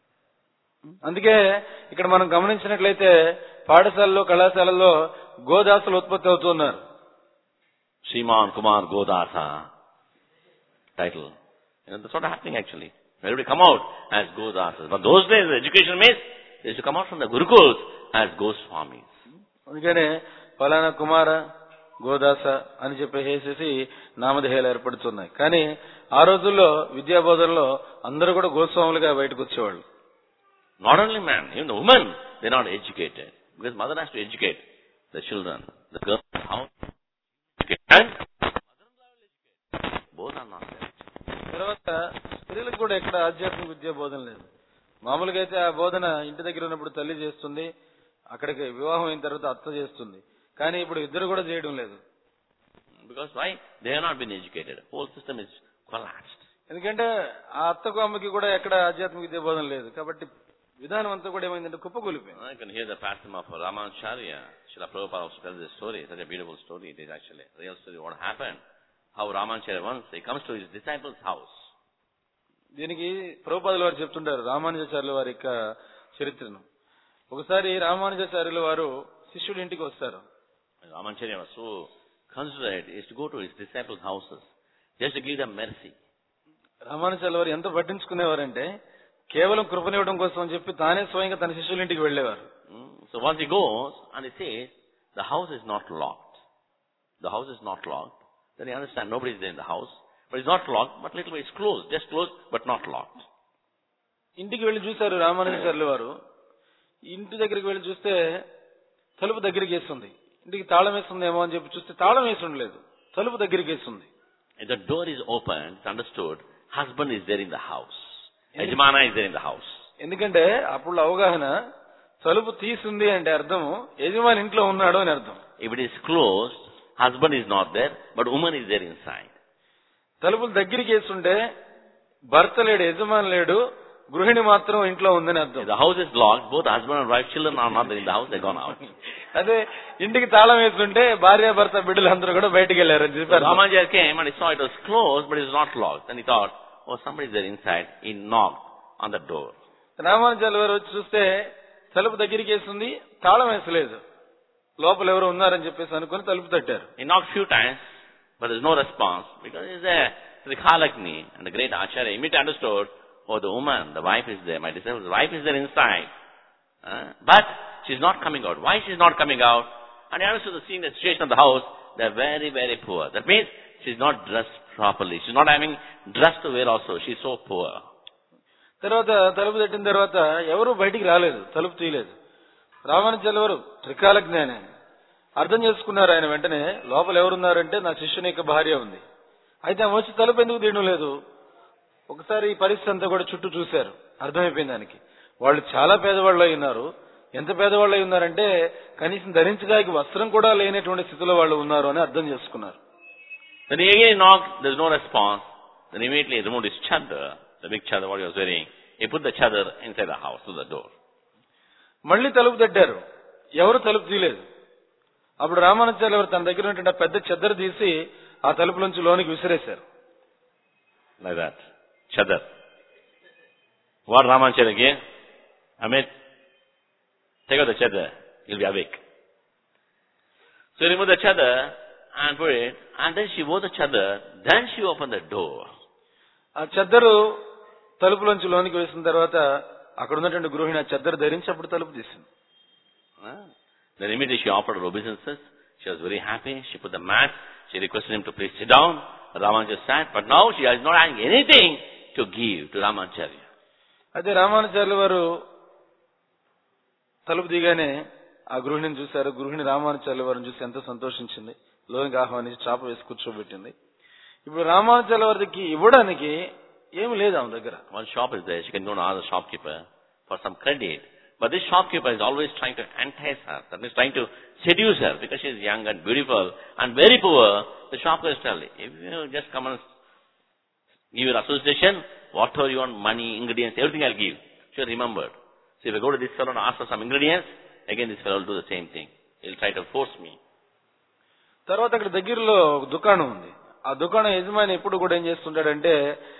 అందుకే ఇక్కడ మనం గమనించినట్లయితే పాఠశాలలో కళాశాలల్లో గోదాసులు ఉత్పత్తి అవుతున్నారు. Sriman Kumar Godasa title. That's what happening actually. Everybody come out as Godasas. But those days the education means they used to come out from the Gurukuls as Goswamis. అందుకనే ఫలానా కుమార గోదాస అని చెప్పేసి నామధేయాలు ఏర్పడుతున్నాయి. కానీ ఆ రోజుల్లో విద్యా బోధనలో అందరూ కూడా గోస్వాములుగా బయటకు వచ్చేవాళ్ళు. Not only man, even the women, they're not educated. Because mother has to educate the children. The girl, how to educate. And mother-in-law will educate. Both are not there. తర్వాత స్త్రీలకు కూడా ఎక్కడ ఆధ్యాత్మిక విద్యా బోధన లేదు. మామూలుగా అయితే ఆ బోధన ఇంటి దగ్గర ఉన్నప్పుడు తల్లి చేస్తుంది, అక్కడికి వివాహం అయిన తర్వాత అత్త చేస్తుంది. కానీ ఇప్పుడు ఇద్దరు కూడా చేయడం లేదు. Because why? They have not been educated. The whole system is collapsed. ఎందుకంటే ఆ అత్తకు అమ్మకి కూడా ఎక్కడ ఆధ్యాత్మిక విద్యా బోధన లేదు. కాబట్టి విధానం అంతా కూడా ఏమైందంటే కుప్పకూలిపోయింది. I can hear the pastime of Ramanacharya. Srila Prabhupada also tells this story. Such a beautiful story. It is actually a real story. What happened? How Ramanacharya once, he comes to his disciples' house. దీనికి ప్రభుపాదుల వారు చెప్తుంటారు రామానుజాచార్యుల వారి యొక్క చరిత్రను. ఒకసారి రామానుజాచార్యుల వారు శిష్యుడి ఇంటికి వస్తారు. Ramanacharya was so considerate, he used to go to his disciples' houses just to give them mercy. రామానుజాచార్యుల వారు ఎంత పట్టించుకునేవారంటే కేవలం కృపనివ్వడం కోసం అని చెప్పి తానే స్వయంగా తన శిష్యుల ఇంటికి వెళ్లేవారు. So once he goes and he says, the house is not locked. The house is not locked. Then he understands nobody is there in the house. But it's not locked, but little bit it's closed. Just closed, but not locked. ఇంటికి వెళ్లి చూశారు రామానుజాచార్యుల వారు. ఇంటి దగ్గరికి వెళ్లి చూస్తే తలుపు దగ్గరికి వేస్తుంది. ఇంటికి తాళం వేస్తుందేమో అని చెప్పి చూస్తే తాళం వేసి ఉండలేదు, తలుపు దగ్గరికి వేస్తుంది. If the door is open, it's understood, husband is there in the house. Yajamana is there in the house. ఎందుకంటే అప్పుడు అవగాహన, తలుపు తీసింది అంటే అర్థము యజమాని ఇంట్లో ఉన్నాడు అని అర్థం. If it is closed, husband is not there, but woman is there inside. తలుపులు దగ్గరికి వేస్తుంటే భర్త లేడు, యజమాని లేడు, గృహిణి మాత్రం ఇంట్లో ఉందని అర్థం. If the house is locked, both husband and wife, children are not there in the house, they're gone out. అదే ఇంటికి తాళం వేస్తుంటే భార్య భర్త బిడ్డలందరూ కూడా బయటికి వెళ్ళారని చెప్పారు. Ramanacharya came and he saw it was closed, but it was not locked. Then he thought, oh, somebody is there inside. He knocked on the door. రామానుజాచార్యుల వారు వచ్చి చూస్తే తలుపు దగ్గరికి వేస్తుంది, తాళం వేసలేదు, లోపల ఎవరు ఉన్నారని చెప్పేసి అనుకుని తలుపు తట్టారు. He knocked few times, but there's no response because he's a Trikalagni and the great Acharya immediately understood, oh, the woman, the wife is there, my disciple's wife is there inside. But she's not coming out. Why she's not coming out? And he understood the scene, the situation of the house, they're very, very poor. That means she's not dressed properly. She's not having dress to wear also. She's so poor. తర్వాత తలుపు తట్టిన తర్వాత ఎవరు బయటికి రాలేదు, తలుపు తీయలేదు. రామానుజాచార్యుల వారు త్రికాలజ్ఞ అర్థం చేసుకున్నారు. ఆయన వెంటనే లోపల ఎవరున్నారంటే నా శిష్యుని యొక్క భార్య ఉంది. అయితే ఆమె వచ్చి తలుపు ఎందుకు తీయడం లేదు? ఒకసారి ఈ పరిస్థితి అంతా కూడా చుట్టూ చూశారు, అర్థమైపోయింది దానికి. వాళ్ళు చాలా పేదవాళ్ళు అయి ఉన్నారు. ఎంత పేదవాళ్ళు అయి ఉన్నారంటే కనీసం ధరించడానికి వస్త్రం కూడా లేనటువంటి స్థితిలో వాళ్ళు ఉన్నారు అని అర్థం చేసుకున్నారు. Then he again knocked, there's no response. Then immediately he removed his chadar, the big chadar what he was wearing. He put the chadar inside the house, to the door. మళ్ళీ తలుపు తట్టారు. ఎవరు తలుపు తీయలేదు. అప్పుడు రామానుజాచార్యులు వారు తన దగ్గర ఉన్నటువంటి పెద్ద చెద్దరు తీసి ఆ తలుపులోంచి లోనికి విసిరేశారు. Like that. Chadar. What Ramanacharya gave? Amit, take out the chadar. You'll be awake. So he removed the chadar and put it, and then she wore the chadar, then she opened the door. ఆ చెద్దరు తలుపులోంచి లోనికి వేసిన తర్వాత అక్కడ ఉన్నటువంటి గృహిణి ఆ చెద్దరు ధరించి అప్పుడు తలుపు తీసింది. Then immediately she offered obeisances. She was very happy. She put the mat. She requested him to please sit down. Ramanacharya sat, but now she is not having anything to give to Ramanacharya. అయితే రామానుజాచార్యుల వారు తలుపు దిగానే ఆ గృహిణిని చూశారు. గృహిణి రామానుజాచార్యుల వారిని చూసి ఎంతో సంతోషించింది. లోనికి ఆహ్వానించి చాప వేసి కూర్చోబెట్టింది. ఇప్పుడు రామానుజాచార్యుల వారికి ఇవ్వడానికి ఏమి లేదు ఆమె దగ్గర. One shop is there. She can go and ask the shopkeeper for some credit. But this shopkeeper is always trying to entice her. That means trying to seduce her because she is young and beautiful and very poor. The shopkeeper is telling, if you just come and give your association, whatever you want, money, ingredients, everything I'll give. She remembered. So if I go to this fellow and ask for some ingredients, again this fellow will do the same thing. He'll try to force me. తర్వాత అక్కడ దగ్గరలో ఒక దుకాణం ఉంది. ఆ దుకాణం యజమాని ఎప్పుడు కూడా ఏం చేస్తుంటాడంటే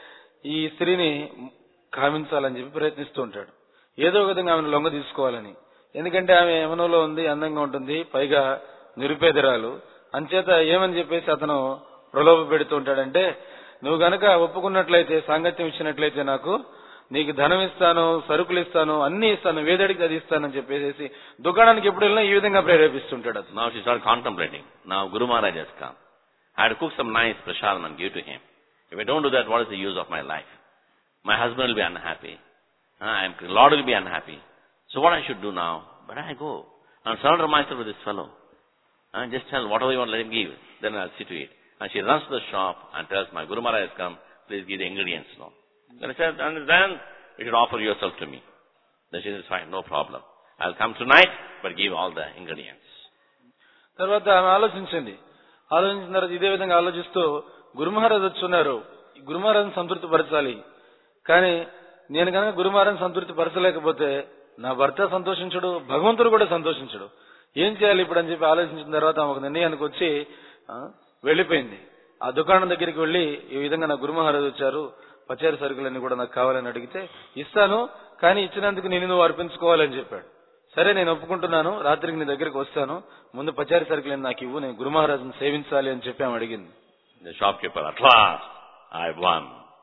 ఈ స్త్రీని కామించాలని చెప్పి ప్రయత్నిస్తూ ఉంటాడు. ఏదో విధంగా ఆమెను లొంగ తీసుకోవాలని. ఎందుకంటే ఆమె యమనంలో ఉంది, అందంగా ఉంటుంది, పైగా నిరుపేదరాలు. అంచేత ఏమని చెప్పేసి అతను ప్రలోభ పెడుతూ ఉంటాడంటే, నువ్వు గనక ఒప్పుకున్నట్లయితే, సాంగత్యం ఇచ్చినట్లయితే నాకు నీకు ధనం ఇస్తాను, సరుకులు ఇస్తాను, అన్ని ఇస్తాను, వేదడికి అది ఇస్తానని చెప్పేసి దుకాణానికి ఎప్పుడు వెళ్ళినా ఈ విధంగా ప్రేరేపిస్తుంటాడు. Now she started contemplating. Now Guru Maharaj has come. I had to cook some nice prasadam and give to him. If I don't do that, what is the use of my life? My husband will be unhappy. Lord will be unhappy. So what I should do now? But I go and surrender myself to this fellow. And just tell whatever you want, let him give. Then I'll see to it. And she runs to the shop and tells, my Guru Maharaj has come, please give the ingredients now. Then I said, and then you should offer yourself to me. Then she says, fine, no problem. I'll come tonight, but give all the ingredients. తర్వాత ఆమె ఆలోచించింది. ఆలోచించిన తర్వాత ఇదే విధంగా ఆలోచిస్తూ గురు మహారాజ్ వచ్చున్నారు. గురు మహారాజ్ని సంతృప్తి పరచాలి. కానీ నేను కనుక గురు మహారాజ్ని సంతృప్తి పరచలేకపోతే నా భర్త సంతోషించడు, భగవంతుడు కూడా సంతోషించడు. ఏం చేయాలి ఇప్పుడు అని చెప్పి ఆలోచించిన తర్వాత ఆమె ఒక నిర్ణయానికి వచ్చి వెళ్లిపోయింది. ఆ దుకాణం దగ్గరికి వెళ్లి ఈ విధంగా నా గురు మహారాజ్ వచ్చారు, పచారి సరుకులన్నీ కూడా నాకు కావాలని అడిగితే ఇస్తాను, కానీ ఇచ్చినందుకు నేను నువ్వు అర్పించుకోవాలని చెప్పాడు. సరే నేను ఒప్పుకుంటున్నాను, రాత్రికి నీ దగ్గరికి వస్తాను, ముందు పచారి సరుకులని నాకు ఇవ్వు, నేను గురు మహారాజును సేవించాలి అని చెప్పి ఆమె అడిగింది. The shopkeeper, at last, I won.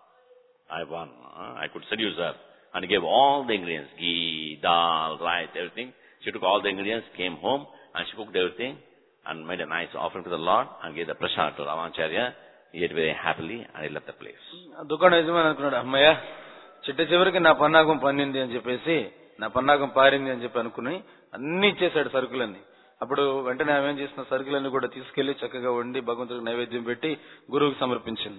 I could seduce her. And he gave all the ingredients, ghee, dal, rice, everything. She took all the ingredients, came home, and she cooked everything, and made a nice offering to the Lord, and gave the prasad to Ramanacharya. He ate very happily, and he left the place. దుకాణ యజమాని అనుకున్నాడు, అమ్మయ్య చిట్ట చివరికి నా పన్నాగం పన్నింది అని చెప్పేసి, నా పన్నాగం పారింది అని చెప్పి అనుకుని అన్ని ఇచ్చేశాడు సరుకులన్నీ. అప్పుడు వెంటనే ఆమె ఏం చేసిన సరుకులన్నీ కూడా తీసుకెళ్లి చక్కగా వండి భగవంతుడికి నైవేద్యం పెట్టి గురువుకి సమర్పించింది.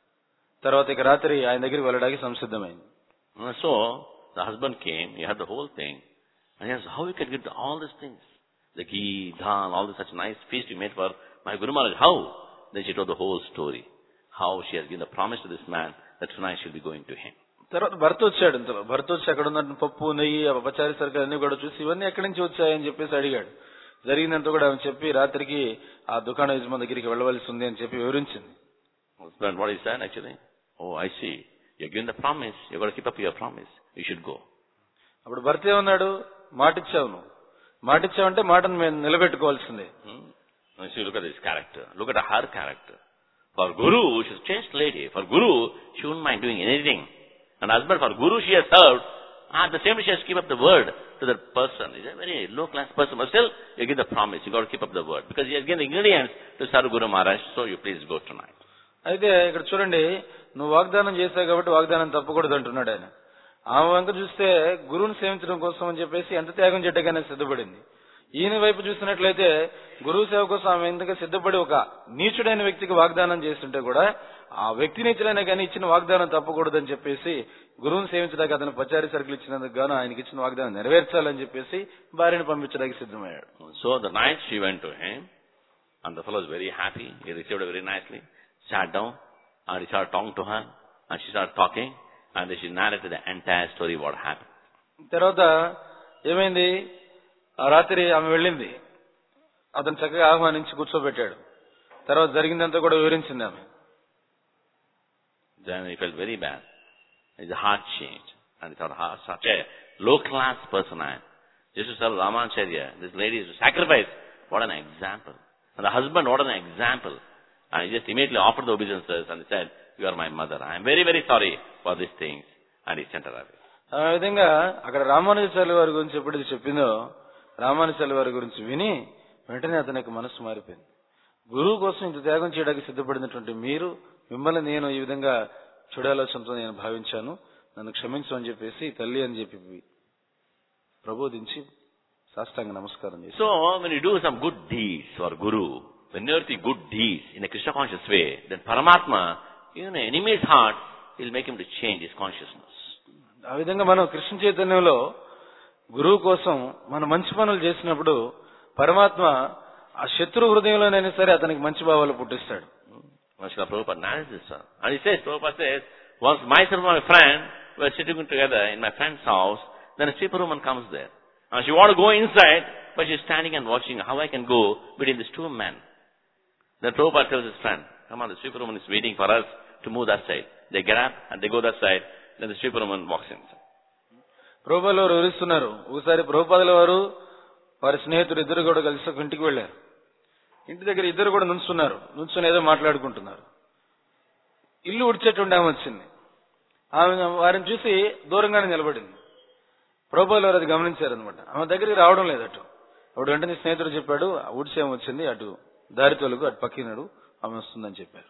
తర్వాత ఇక రాత్రి ఆయన దగ్గరికి వెళ్ళడానికి సంసిద్ధమైంది. So the husband came, he had the whole thing, and he asked, how you can get all these things? The ghee, dal, all this such nice feast you made for my Guru Maharaj. How? Then she told the whole story. How she has given the promise to this man that tonight she'll be going to him. తర్వాత భర్త వచ్చాడు. భర్త వచ్చి అక్కడ ఉన్న పప్పు, నెయ్యి, పచారీ సరుకులు అన్ని కూడా చూసి ఇవన్నీ ఎక్కడి నుంచి వచ్చాయని చెప్పేసి అడిగాడు. జరిగినంత కూడా ఆమె చెప్పి రాత్రికి ఆ దుకాణ యజమాని దగ్గరికి వెళ్ళవలసి ఉంది అని చెప్పి వివరించింది. Husband, what is that actually? Oh, I see. You're given the promise. You've got to keep up your promise. You should go. అప్పుడు భర్త ఏమన్నాడు, మాటిచ్చావు నువ్వు, మాటిచ్చావంటే మాటను మేము నిలబెట్టుకోవాల్సిందే. See, look at this character. Look at her character. For Guru, she's a changed lady. For Guru, she wouldn't mind doing anything. And husband, for Guru, she has served. At the same time, she has to keep up the word to that person. He's a very low-class person. But still, you give the promise. You got to keep up the word. Because he has given the ingredients to serve Guru Maharaj. So, you please go tonight. అయితే ఇక్కడ చూడండి, నువ్వు వాగ్దానం చేశావు కాబట్టి వాగ్దానం తప్పకూడదు అంటున్నాడు ఆయన. ఆమె వంక చూస్తే గురువుని సేవించడం కోసం అని చెప్పేసి ఎంత త్యాగం చేయడానికైనా సిద్ధపడింది. ఈయన వైపు చూసినట్లయితే గురువు సేవ కోసం ఆమె ఎందుకు సిద్ధపడి ఒక నీచుడైన వ్యక్తికి వాగ్దానం చేస్తుంటే కూడా ఆ వ్యక్తి నీచుడైనా కానీ ఇచ్చిన వాగ్దానం తప్పకూడదని చెప్పేసి గురువుని సేవించడానికి అతను పచారీ సరుకులు ఇచ్చినందుకు గాను ఆయనకి ఇచ్చిన వాగ్దానం నెరవేర్చాలని చెప్పేసి భార్యను పంపించడానికి సిద్ధమయ్యాడు. So the night she went to him, and the fellow was very happy. He received her very nicely, sat down, and he started talking to her, and she started talking, and then she narrated the entire story what happened. తర్వాత ఏమైంది, ఆ రాత్రి ఆమె వెళ్ళింది. అతను చక్కగా ఆహ్వానించి కూర్చోబెట్టాడు. తర్వాత జరిగిందంతా కూడా వివరించింది ఆమె. Then he felt very bad. His heart changed. And he thought, such a low-class person I am. Just to serve Ramanacharya, this lady is to sacrifice. What an example. And the husband, what an example. And he just immediately offered the obeisances and he said, you are my mother. I am very, very sorry for these things. And he sent her away. ఆ విధంగా అక్కడ రామానుజాచార్యుల వారి గురించి ఎప్పుడైతే చెప్పిందో, రామానుజాచార్యుల వారి గురించి విని వెంటనే అతని యొక్క మనసు మారిపోయింది. గురువు కోసం ఇంత త్యాగం చేయడానికి సిద్ధపడినటువంటి మీరు, మిమ్మల్ని నేను ఈ విధంగా చూడాల్సినంత నేను భావించాను, నన్ను క్షమించు అని చెప్పేసి తల్లి అని చెప్పి ప్రబోధించి సాష్టాంగ నమస్కారం చేశారు. So when you do some good deeds for Guru, when you do good deeds in a Krishna conscious way, then Paramatma, even an enemy's heart, will make him to change his consciousness. ఆ విధంగా మనం కృష్ణ చైతన్యంలో గురువు కోసం మనం మంచి పనులు చేసినప్పుడు పరమాత్మ ఆ శత్రు హృదయంలోనైనా సరే అతనికి మంచి భావాలు పుట్టిస్తాడు. Srila Prabhupada narrates this, sir. And he says, Prabhupada says, once myself and my friend were sitting together in my friend's house, then a sweeper woman comes there. And she wants to go inside, but she's standing and watching how I can go between these two men. Then Prabhupada tells his friend, come on, the sweeper woman is waiting for us to move that side. They get up and they go that side. Then the sweeper woman walks in. ప్రభుపాదుల వారు వివరిస్తున్నారు. ఒకసారి ప్రభుపాదుల వారు వారి స్నేహితులు ఇద్దరు కూడా కలిసి ఒక ఇంటికి వెళ్లారు. ఇంటి దగ్గర ఇద్దరు కూడా నుంచుని ఏదో మాట్లాడుకుంటున్నారు. ఇల్లు ఉడిచేటువంటి ఆమె వచ్చింది. ఆమె వారిని చూసి దూరంగానే నిలబడింది. ప్రభుపాదుల వారు అది గమనించారనమాట. ఆమె దగ్గరికి రావడం లేదట. అప్పుడు వెంటనే స్నేహితుడు చెప్పాడు, ఊడ్చేమ వచ్చింది, అటు దారి తొలగు, అటు పక్కినడు, ఆమె వస్తుందని చెప్పారు.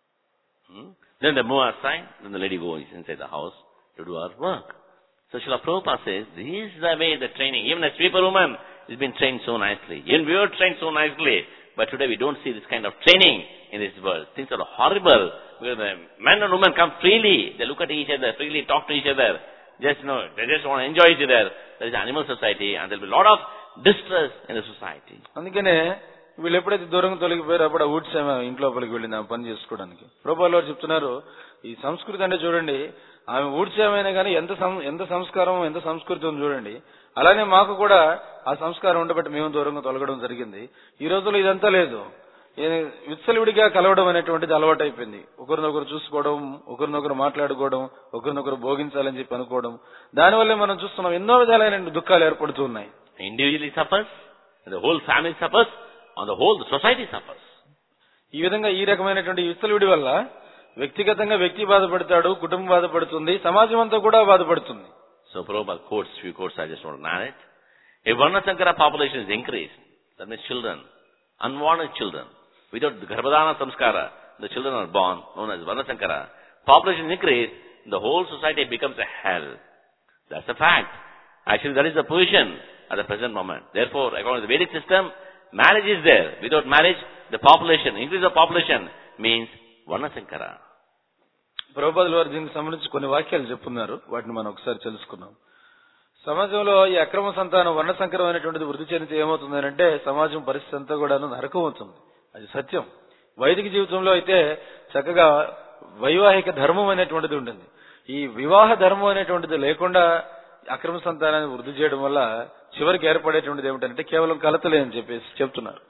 Then they move aside, then the lady goes inside the house to do her work. So Srila Prabhupada says, this is the way the training, even a sweeper woman has been trained so nicely. Even we were trained so nicely, but today we don't see this kind of training in this world. Things are horrible, where the men and women come freely, they look at each other, freely talk to each other, just they just want to enjoy each other. There is an animal society and there will be a lot of distress in the society. అందుకనే వీళ్ళు ఎప్పుడైతే దూరంగా తొలగిపోయారో అప్పుడు ఆ ఊడ్చేమ ఇంట్లోపలికి వెళ్ళింది ఆమె పని చేసుకోవడానికి. ప్రభుపాదుల వారు చెప్తున్నారు, ఈ సంస్కృతి అంటే చూడండి, ఆమె ఊడ్చేమైనా కానీ ఎంత సంస్కారం, ఎంత సంస్కృతి ఉంది చూడండి. అలానే మాకు కూడా ఆ సంస్కారం ఉండబట్టి మేము దూరంగా తొలగడం జరిగింది. ఈ రోజుల్లో ఇదంతా లేదు. విత్సలుడిగా కలవడం అనేటువంటిది అలవాటు అయిపోయింది. ఒకరినొకరు చూసుకోవడం, ఒకరినొకరు మాట్లాడుకోవడం, ఒకరినొకరు భోగించాలని చెప్పి అనుకోవడం. దానివల్లే మనం చూస్తున్నాం ఎన్నో విధాలైన దుఃఖాలు ఏర్పడుతూ ఉన్నాయి. Individually suffers, the whole family suffers, on the whole the society suffers. ఈ విధంగా ఈ రకమైనటువంటి విత్సలుడి వల్ల వ్యక్తిగతంగా వ్యక్తి బాధపడతాడు, కుటుంబం బాధపడుతుంది, సమాజం అంతా కూడా బాధపడుతుంది. So Prabhupada quotes, few quotes I just want to narrate. If Varnasankara population is increased, that means children, unwanted children, without Garbhadana Samskara, the children are born, known as Varnasankara. Population increase, the whole society becomes a hell. That's a fact. Actually, that is the position at the present moment. Therefore, according to the Vedic system, marriage is there. Without marriage, the population, increase of population means Varnasankara. ప్రభుపాదుల వారు దీనికి సంబంధించి కొన్ని వాక్యాలు చెప్పున్నారు. వాటిని మనం ఒకసారి తెలుసుకున్నాం. సమాజంలో ఈ అక్రమ సంతానం వర్ణసంకరం అనేటువంటిది వృద్ధి చెందితే ఏమవుతుంది అంటే సమాజం పరిస్థితి అంతా కూడా నరకం అవుతుంది. అది సత్యం. వైదిక జీవితంలో అయితే చక్కగా వైవాహిక ధర్మం అనేటువంటిది ఉంటుంది. ఈ వివాహ ధర్మం అనేటువంటిది లేకుండా అక్రమ సంతానాన్ని వృద్ధి చేయడం వల్ల చివరికి ఏర్పడేటువంటిది ఏమిటంటే కేవలం కలతలే అని చెప్పేసి చెప్తున్నారు.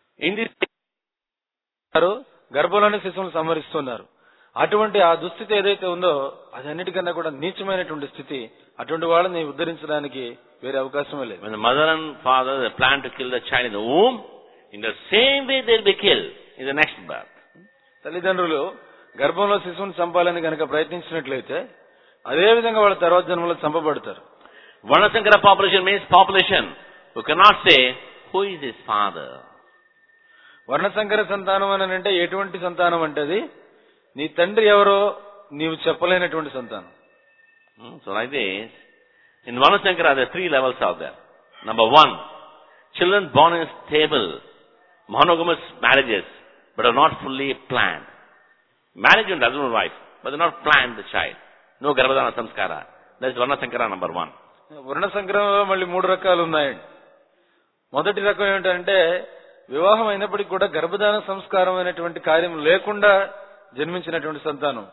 గర్భంలోనే శిశువులను సంహరిస్తున్నారు. అటువంటి ఆ దుస్థితి ఏదైతే ఉందో అది అన్నిటికన్నా కూడా నీచమైనటువంటి స్థితి. అటువంటి వాళ్ళని ఉద్ధరించడానికి వేరే అవకాశమే లేదు. When the mother and father they plan to kill the child in the womb, in the same way they will be killed in the next birth. తల్లిదండ్రులు గర్భంలో శిశువుని చంపాలని కనుక ప్రయత్నించినట్లయితే అదే విధంగా వాళ్ళ తర్వాత జన్మలో చంపబడతారు. Varnasankara population means population who cannot say who is his father. వర్ణసంకర సంతానం అని అంటే ఎటువంటి సంతానం అంటే అది నీ తండ్రి ఎవరో నీవు చెప్పలేనటువంటి సంతానం. So like this, in Varnasankara there are 3 levels out there. Number 1, children born in stable, monogamous marriages, but are not fully planned. Marriage with husband and wife, but they not planned the child. No Garbhadana Samskara. That is Varnasankara number 1. వర్ణసంకరంలో మళ్ళీ 3 రకాలు ఉన్నాయండి. మొదటి రకం ఏమిటంటే వివాహం అయినప్పటికీ కూడా గర్భధాన సంస్కారం అనేటువంటి కార్యం లేకుండా జన్మించినటువంటి సంతానం.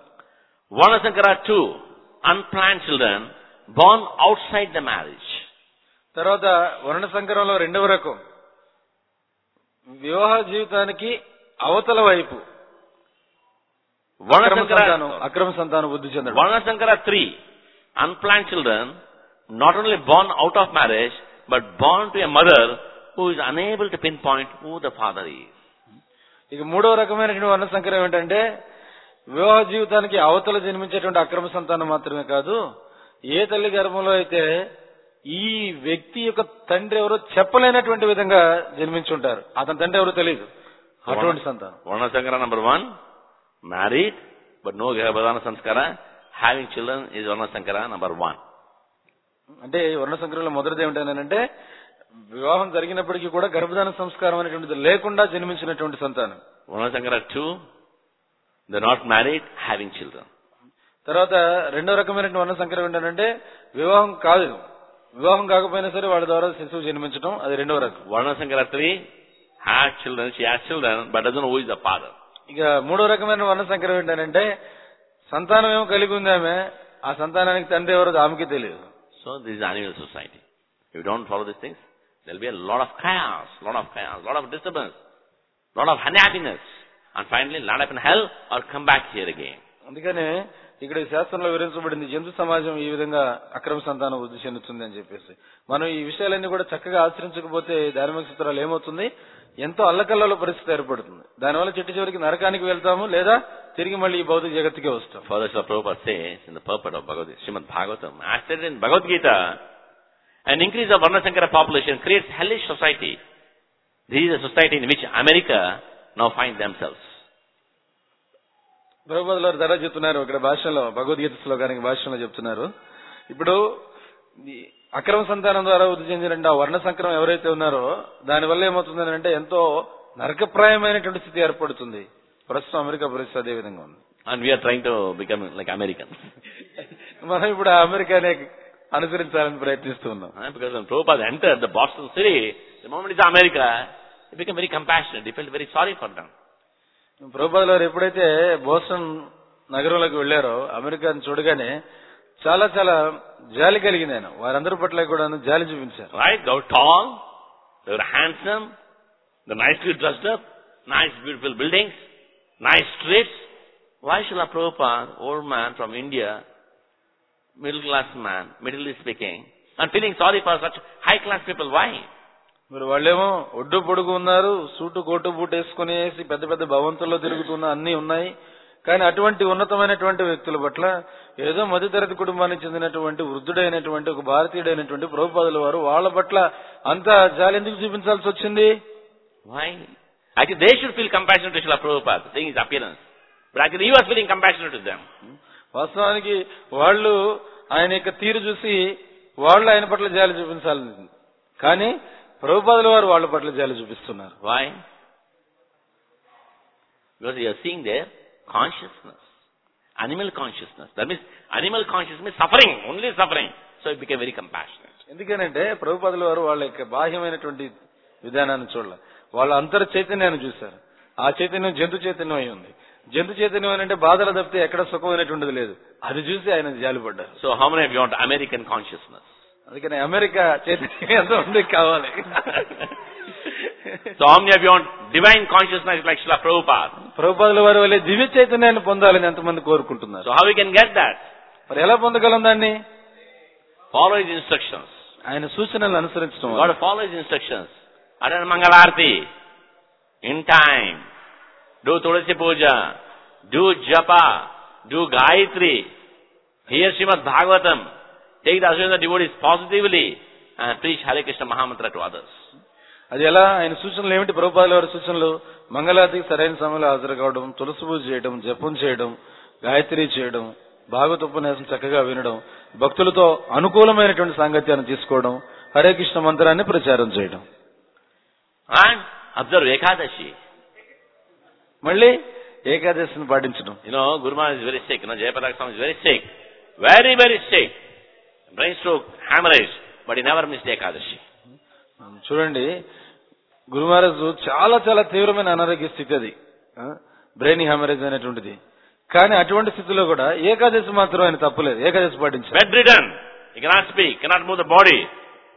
Varnasankara 2, unplanned children born outside the marriage. తర్వాత వర్ణ సంకరంలో రెండవ రకం వివాహ జీవితానికి అవతల వైపు అక్రమ సంతానం వృద్ధి చెందడం. Varna Sankara 3, unplanned children, not only born out of marriage, but born to a mother who is unable to pinpoint who the father is. ఇక మూడవ రకమైనటువంటి వర్ణ సంకరం ఏంటంటే వివాహ జీవితానికి అవతల జన్మించేటువంటి అక్రమ సంతానం మాత్రమే కాదు, ఏ తల్లి గర్భంలో అయితే ఈ వ్యక్తి యొక్క తండ్రి ఎవరో చెప్పలేనటువంటి విధంగా జన్మించుంటారు, అతని తండ్రి ఎవరో తెలియదు, అటువంటి సంతానం. Varna Sankara number 1, married but no Garbhadana Sanskara, having children is Varna Sankara number 1. అంటే వర్ణ సంకరంలో మొదటిది ఏమిటంటే వివాహం జరిగినప్పటికీ కూడా గర్భధాన సంస్కారం అనేటువంటిది లేకుండా జన్మించినటువంటి సంతానం. Varna Sankara 2, they're not married, having children. తర్వాత రెండో రకమైనటువంటి వర్ణ సంకరం ఏంటంటే వివాహం కాదు, వివాహం కాకపోయినా సరే వాళ్ళ ద్వారా శిశువు జన్మించడం, అది రెండవ రకం. Varna Sankara 3, has children, she has children, but doesn't know who is the father. ఇక మూడో రకమైన వర్ణ సంకరం ఏంటంటే సంతానం ఏమో కలిగి ఉంది ఆమె, ఆ సంతానానికి తండ్రి ఎవరో ఆమెకి తెలియదు. So this is animal society. If you don't follow these things, there will be a lot of chaos, lot of disturbance, lot of unhappiness, and finally land up in hell or come back here again. అందుకనే ఇక్కడ ఈ శాస్త్రంలో వివరించబడింది జంతు సమాజం ఈ విధంగా అక్రమ సంతానం వృద్ధి చెందుతుంది అని చెప్పేసి. మనం ఈ విషయాలన్నీ కూడా చక్కగా ఆచరించకపోతే ధార్మిక సూత్రాలు ఏమవుతుంది, ఎంతో అల్లకల్లలో పరిస్థితి ఏర్పడుతుంది. దానివల్ల చిట్ట చివరికి నరకానికి వెళ్తాము, లేదా తిరిగి మళ్ళీ ఈ భౌతిక జగత్తుకే వస్తాం. Further, Prabhupada says in the purport of Srimad Bhagavatam, as stated in Bhagavad Gita, an increase of Varna Sankara population creates hellish society. This is a society in which America now find themselves. ప్రభుపాదులు ధర చెప్తున్నారు ఇక్కడ భాషలో, భగవద్గీత శ్లోకానికి భాషలో చెప్తున్నారు. ఇప్పుడు అక్రమ సంతానం ద్వారా వృద్ధి చెందిన వర్ణ సంకరం ఎవరైతే ఉన్నారో దానివల్ల ఏమవుతుందని అంటే ఎంతో నరకప్రాయమైనటువంటి స్థితి ఏర్పడుతుంది. ప్రస్తుతం అమెరికా పరిస్థితి అదే విధంగా ఉంది. And we are trying to become like Americans. మనం ఇప్పుడు అమెరికానే అనుసరించాలని ప్రయత్నిస్తున్నాం. Because when Prabhupada entered the Boston city, the moment it's America, he became very compassionate. He felt very sorry for them. ప్రభుపాదులు వారు ఎప్పుడైతే బోస్టన్ నగరంలోకి వెళ్లారో అమెరికాను చూడగానే చాలా చాలా జాలి కలిగింది ఆయన. వారందరి పట్ల కూడా జాలి చూపించారు. Right? They were tall, they were handsome, they were nicely dressed up, nice beautiful buildings, nice streets. Why should Prabhupada, old man from India, middle class man, middle east speaking, and feeling sorry for such high class people? Why? మరి వాళ్ళేమో ఒడ్డు పొడుగు ఉన్నారు, suit coat boot వేసుకునేసి పెద్ద పెద్ద భవంతుల్లో తిరుగుతున్న అన్ని ఉన్నాయి. కానీ అటువంటి ఉన్నతమైనటువంటి వ్యక్తుల పట్ల ఏదో మధ్యతరగతి కుటుంబానికి చెందినటువంటి వృద్ధుడైనటువంటి ఒక భారతీయుడైనటువంటి ప్రభుపాదుల వారు వాళ్ళ పట్ల అంత జాలి ఎందుకు చూపించాల్సి వచ్చింది? Why? Actually, they should feel compassionate to Srila Prabhupada, seeing his appearance. But actually, he was feeling compassionate to them. వాస్తవానికి వాళ్ళు ఆయన యొక్క తీరు చూసి వాళ్ళు ఆయన పట్ల జాలి చూపించాలి, కానీ ప్రభుపాదుల వారు వాళ్ళ పట్ల జాలి చూపిస్తున్నారు. Why? Because you are seeing their consciousness, animal consciousness. That means animal consciousness means suffering, only suffering. So it became very compassionate. ఎందుకనంటే ప్రభుపాదుల వారు వాళ్ళ యొక్క బాహ్యమైనటువంటి విధానాన్ని చూడాలి, వాళ్ళ అంతర్ చైతన్యాన్ని చూశారు. ఆ చైతన్యం జంతు చైతన్యం అయి ఉంది. జంతు చైతన్యం అంటే బాధలు తప్పితే ఎక్కడ సుఖమైనటువంటిది లేదు. అది చూసి ఆయన జాలిపడ్డారు. So how many of you want American consciousness? అందుకని అమెరికా చైతన్యం ఎంత ఉంది కావాలి. So how many of you want divine consciousness like Srila Prabhupada? ప్రభుపాదుల వారి వల్లే దివ్య చైతన్యాన్ని పొందాలని ఎంతమంది కోరుకుంటున్నారు? So how we can get that? మరి ఎలా పొందగలం దాన్ని? Follow his instructions. ఆయన సూచనలను అనుసరించడం. You got to follow his instructions. Attend Mangalarti in time. Do Tulasi Puja. Do Japa. Do Gayatri. Hear Srimad Bhagavatam. Take the assurance of devotees positively and preach Hare Krishna Mahamantra to others. అది ఎలా? ఆయన సూచనలు ఏమిటి? ప్రభుపాదుల వారి సూచనలు మంగళారతికి సరైన సమయంలో హాజరు కావడం, తులసి పూజ చేయడం, జపం చేయడం, గాయత్రి చేయడం, భాగవత ఉపన్యాసం చక్కగా వినడం, భక్తులతో అనుకూలమైనటువంటి సాంగత్యాన్ని తీసుకోవడం, హరే కృష్ణ మంత్రాన్ని ప్రచారం చేయడం. And observe Ekadashi. మళ్ళీ ఏకాదశిని పాటించడం. Guru Maharaj is very sick. Jayapataka Swami is very sick. Very, very sick. Brain stroke, hemorrhage. But he never missed Ekadashi. చూడండి, గురు మహారాజు చాలా చాలా తీవ్రమైన అనారోగ్య స్థితి, అది బ్రెయిన్ హెమరేజ్ అనేటువంటిది. కానీ అటువంటి స్థితిలో కూడా ఏకాదశి మాత్రం ఆయన తప్పలేదు, ఏకాదశి పాటించారు. Bedridden. He cannot speak, cannot move the body.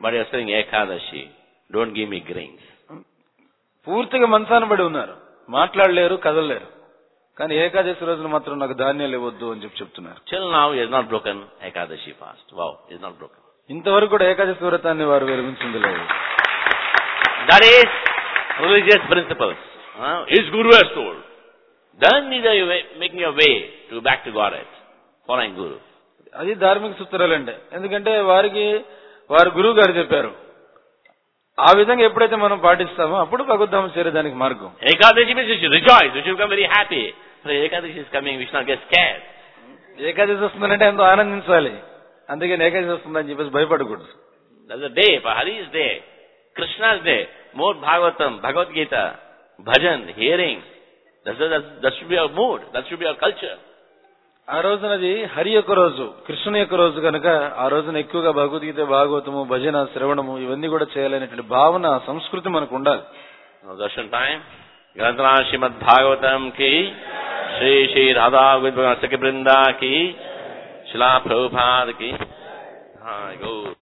but you're saying Ekadashi. Don't give me grains. పూర్తిగా మంచాన పడి ఉన్నారు, మాట్లాడలేరు, కదలలేరు. కానీ ఏకాదశి రోజున మాత్రం నాకు ధాన్యాలు ఇవ్వద్దు అని చెప్తున్నారు. Till now he has not broken Ekadashi fast. Wow, he has not broken. ఇంతవరకు కూడా ఏకాదశి వ్రతాన్ని వారు విరమించింది లేదు. That is religious principles. His Guru has told. Then neither you making your way to back to Godhead, following Guru. అది ధార్మిక సూత్రాలంటే, ఎందుకంటే వారి గురువు గారు చెప్పారు. ఆ విధంగా ఎప్పుడైతే మనం పాటిస్తామో అప్పుడు భగవద్ధామం చేరేదానికి మార్గం. Ekadashi means you should rejoice, you should become very happy. So Ekadashi is coming, we should not get scared. Ekadashi వస్తుందంటే ఎంతో ఆనందించాలి, అందుకని ఏకాదశి వస్తుందని చెప్పేసి భయపడకూడదు. That's a day, Hari's day, Krishna's day, more Bhagavatam, Bhagavad Gita, bhajan, hearing. That should be our mood, that should be our culture. ఆ రోజునది హరి యొక్క రోజు, కృష్ణుని యొక్క రోజు కనుక ఆ రోజున ఎక్కువగా భగవద్గీత, భాగవతము, భజన, శ్రవణము ఇవన్నీ కూడా చేయాలనేటువంటి భావన, సంస్కృతి మనకు ఉండాలి. Darshan time. Granthana Srimad Bhagavatam ki, Shri Shri Radha Goswami Sakya Brinda ki, Srila Prabhupada ki. Go.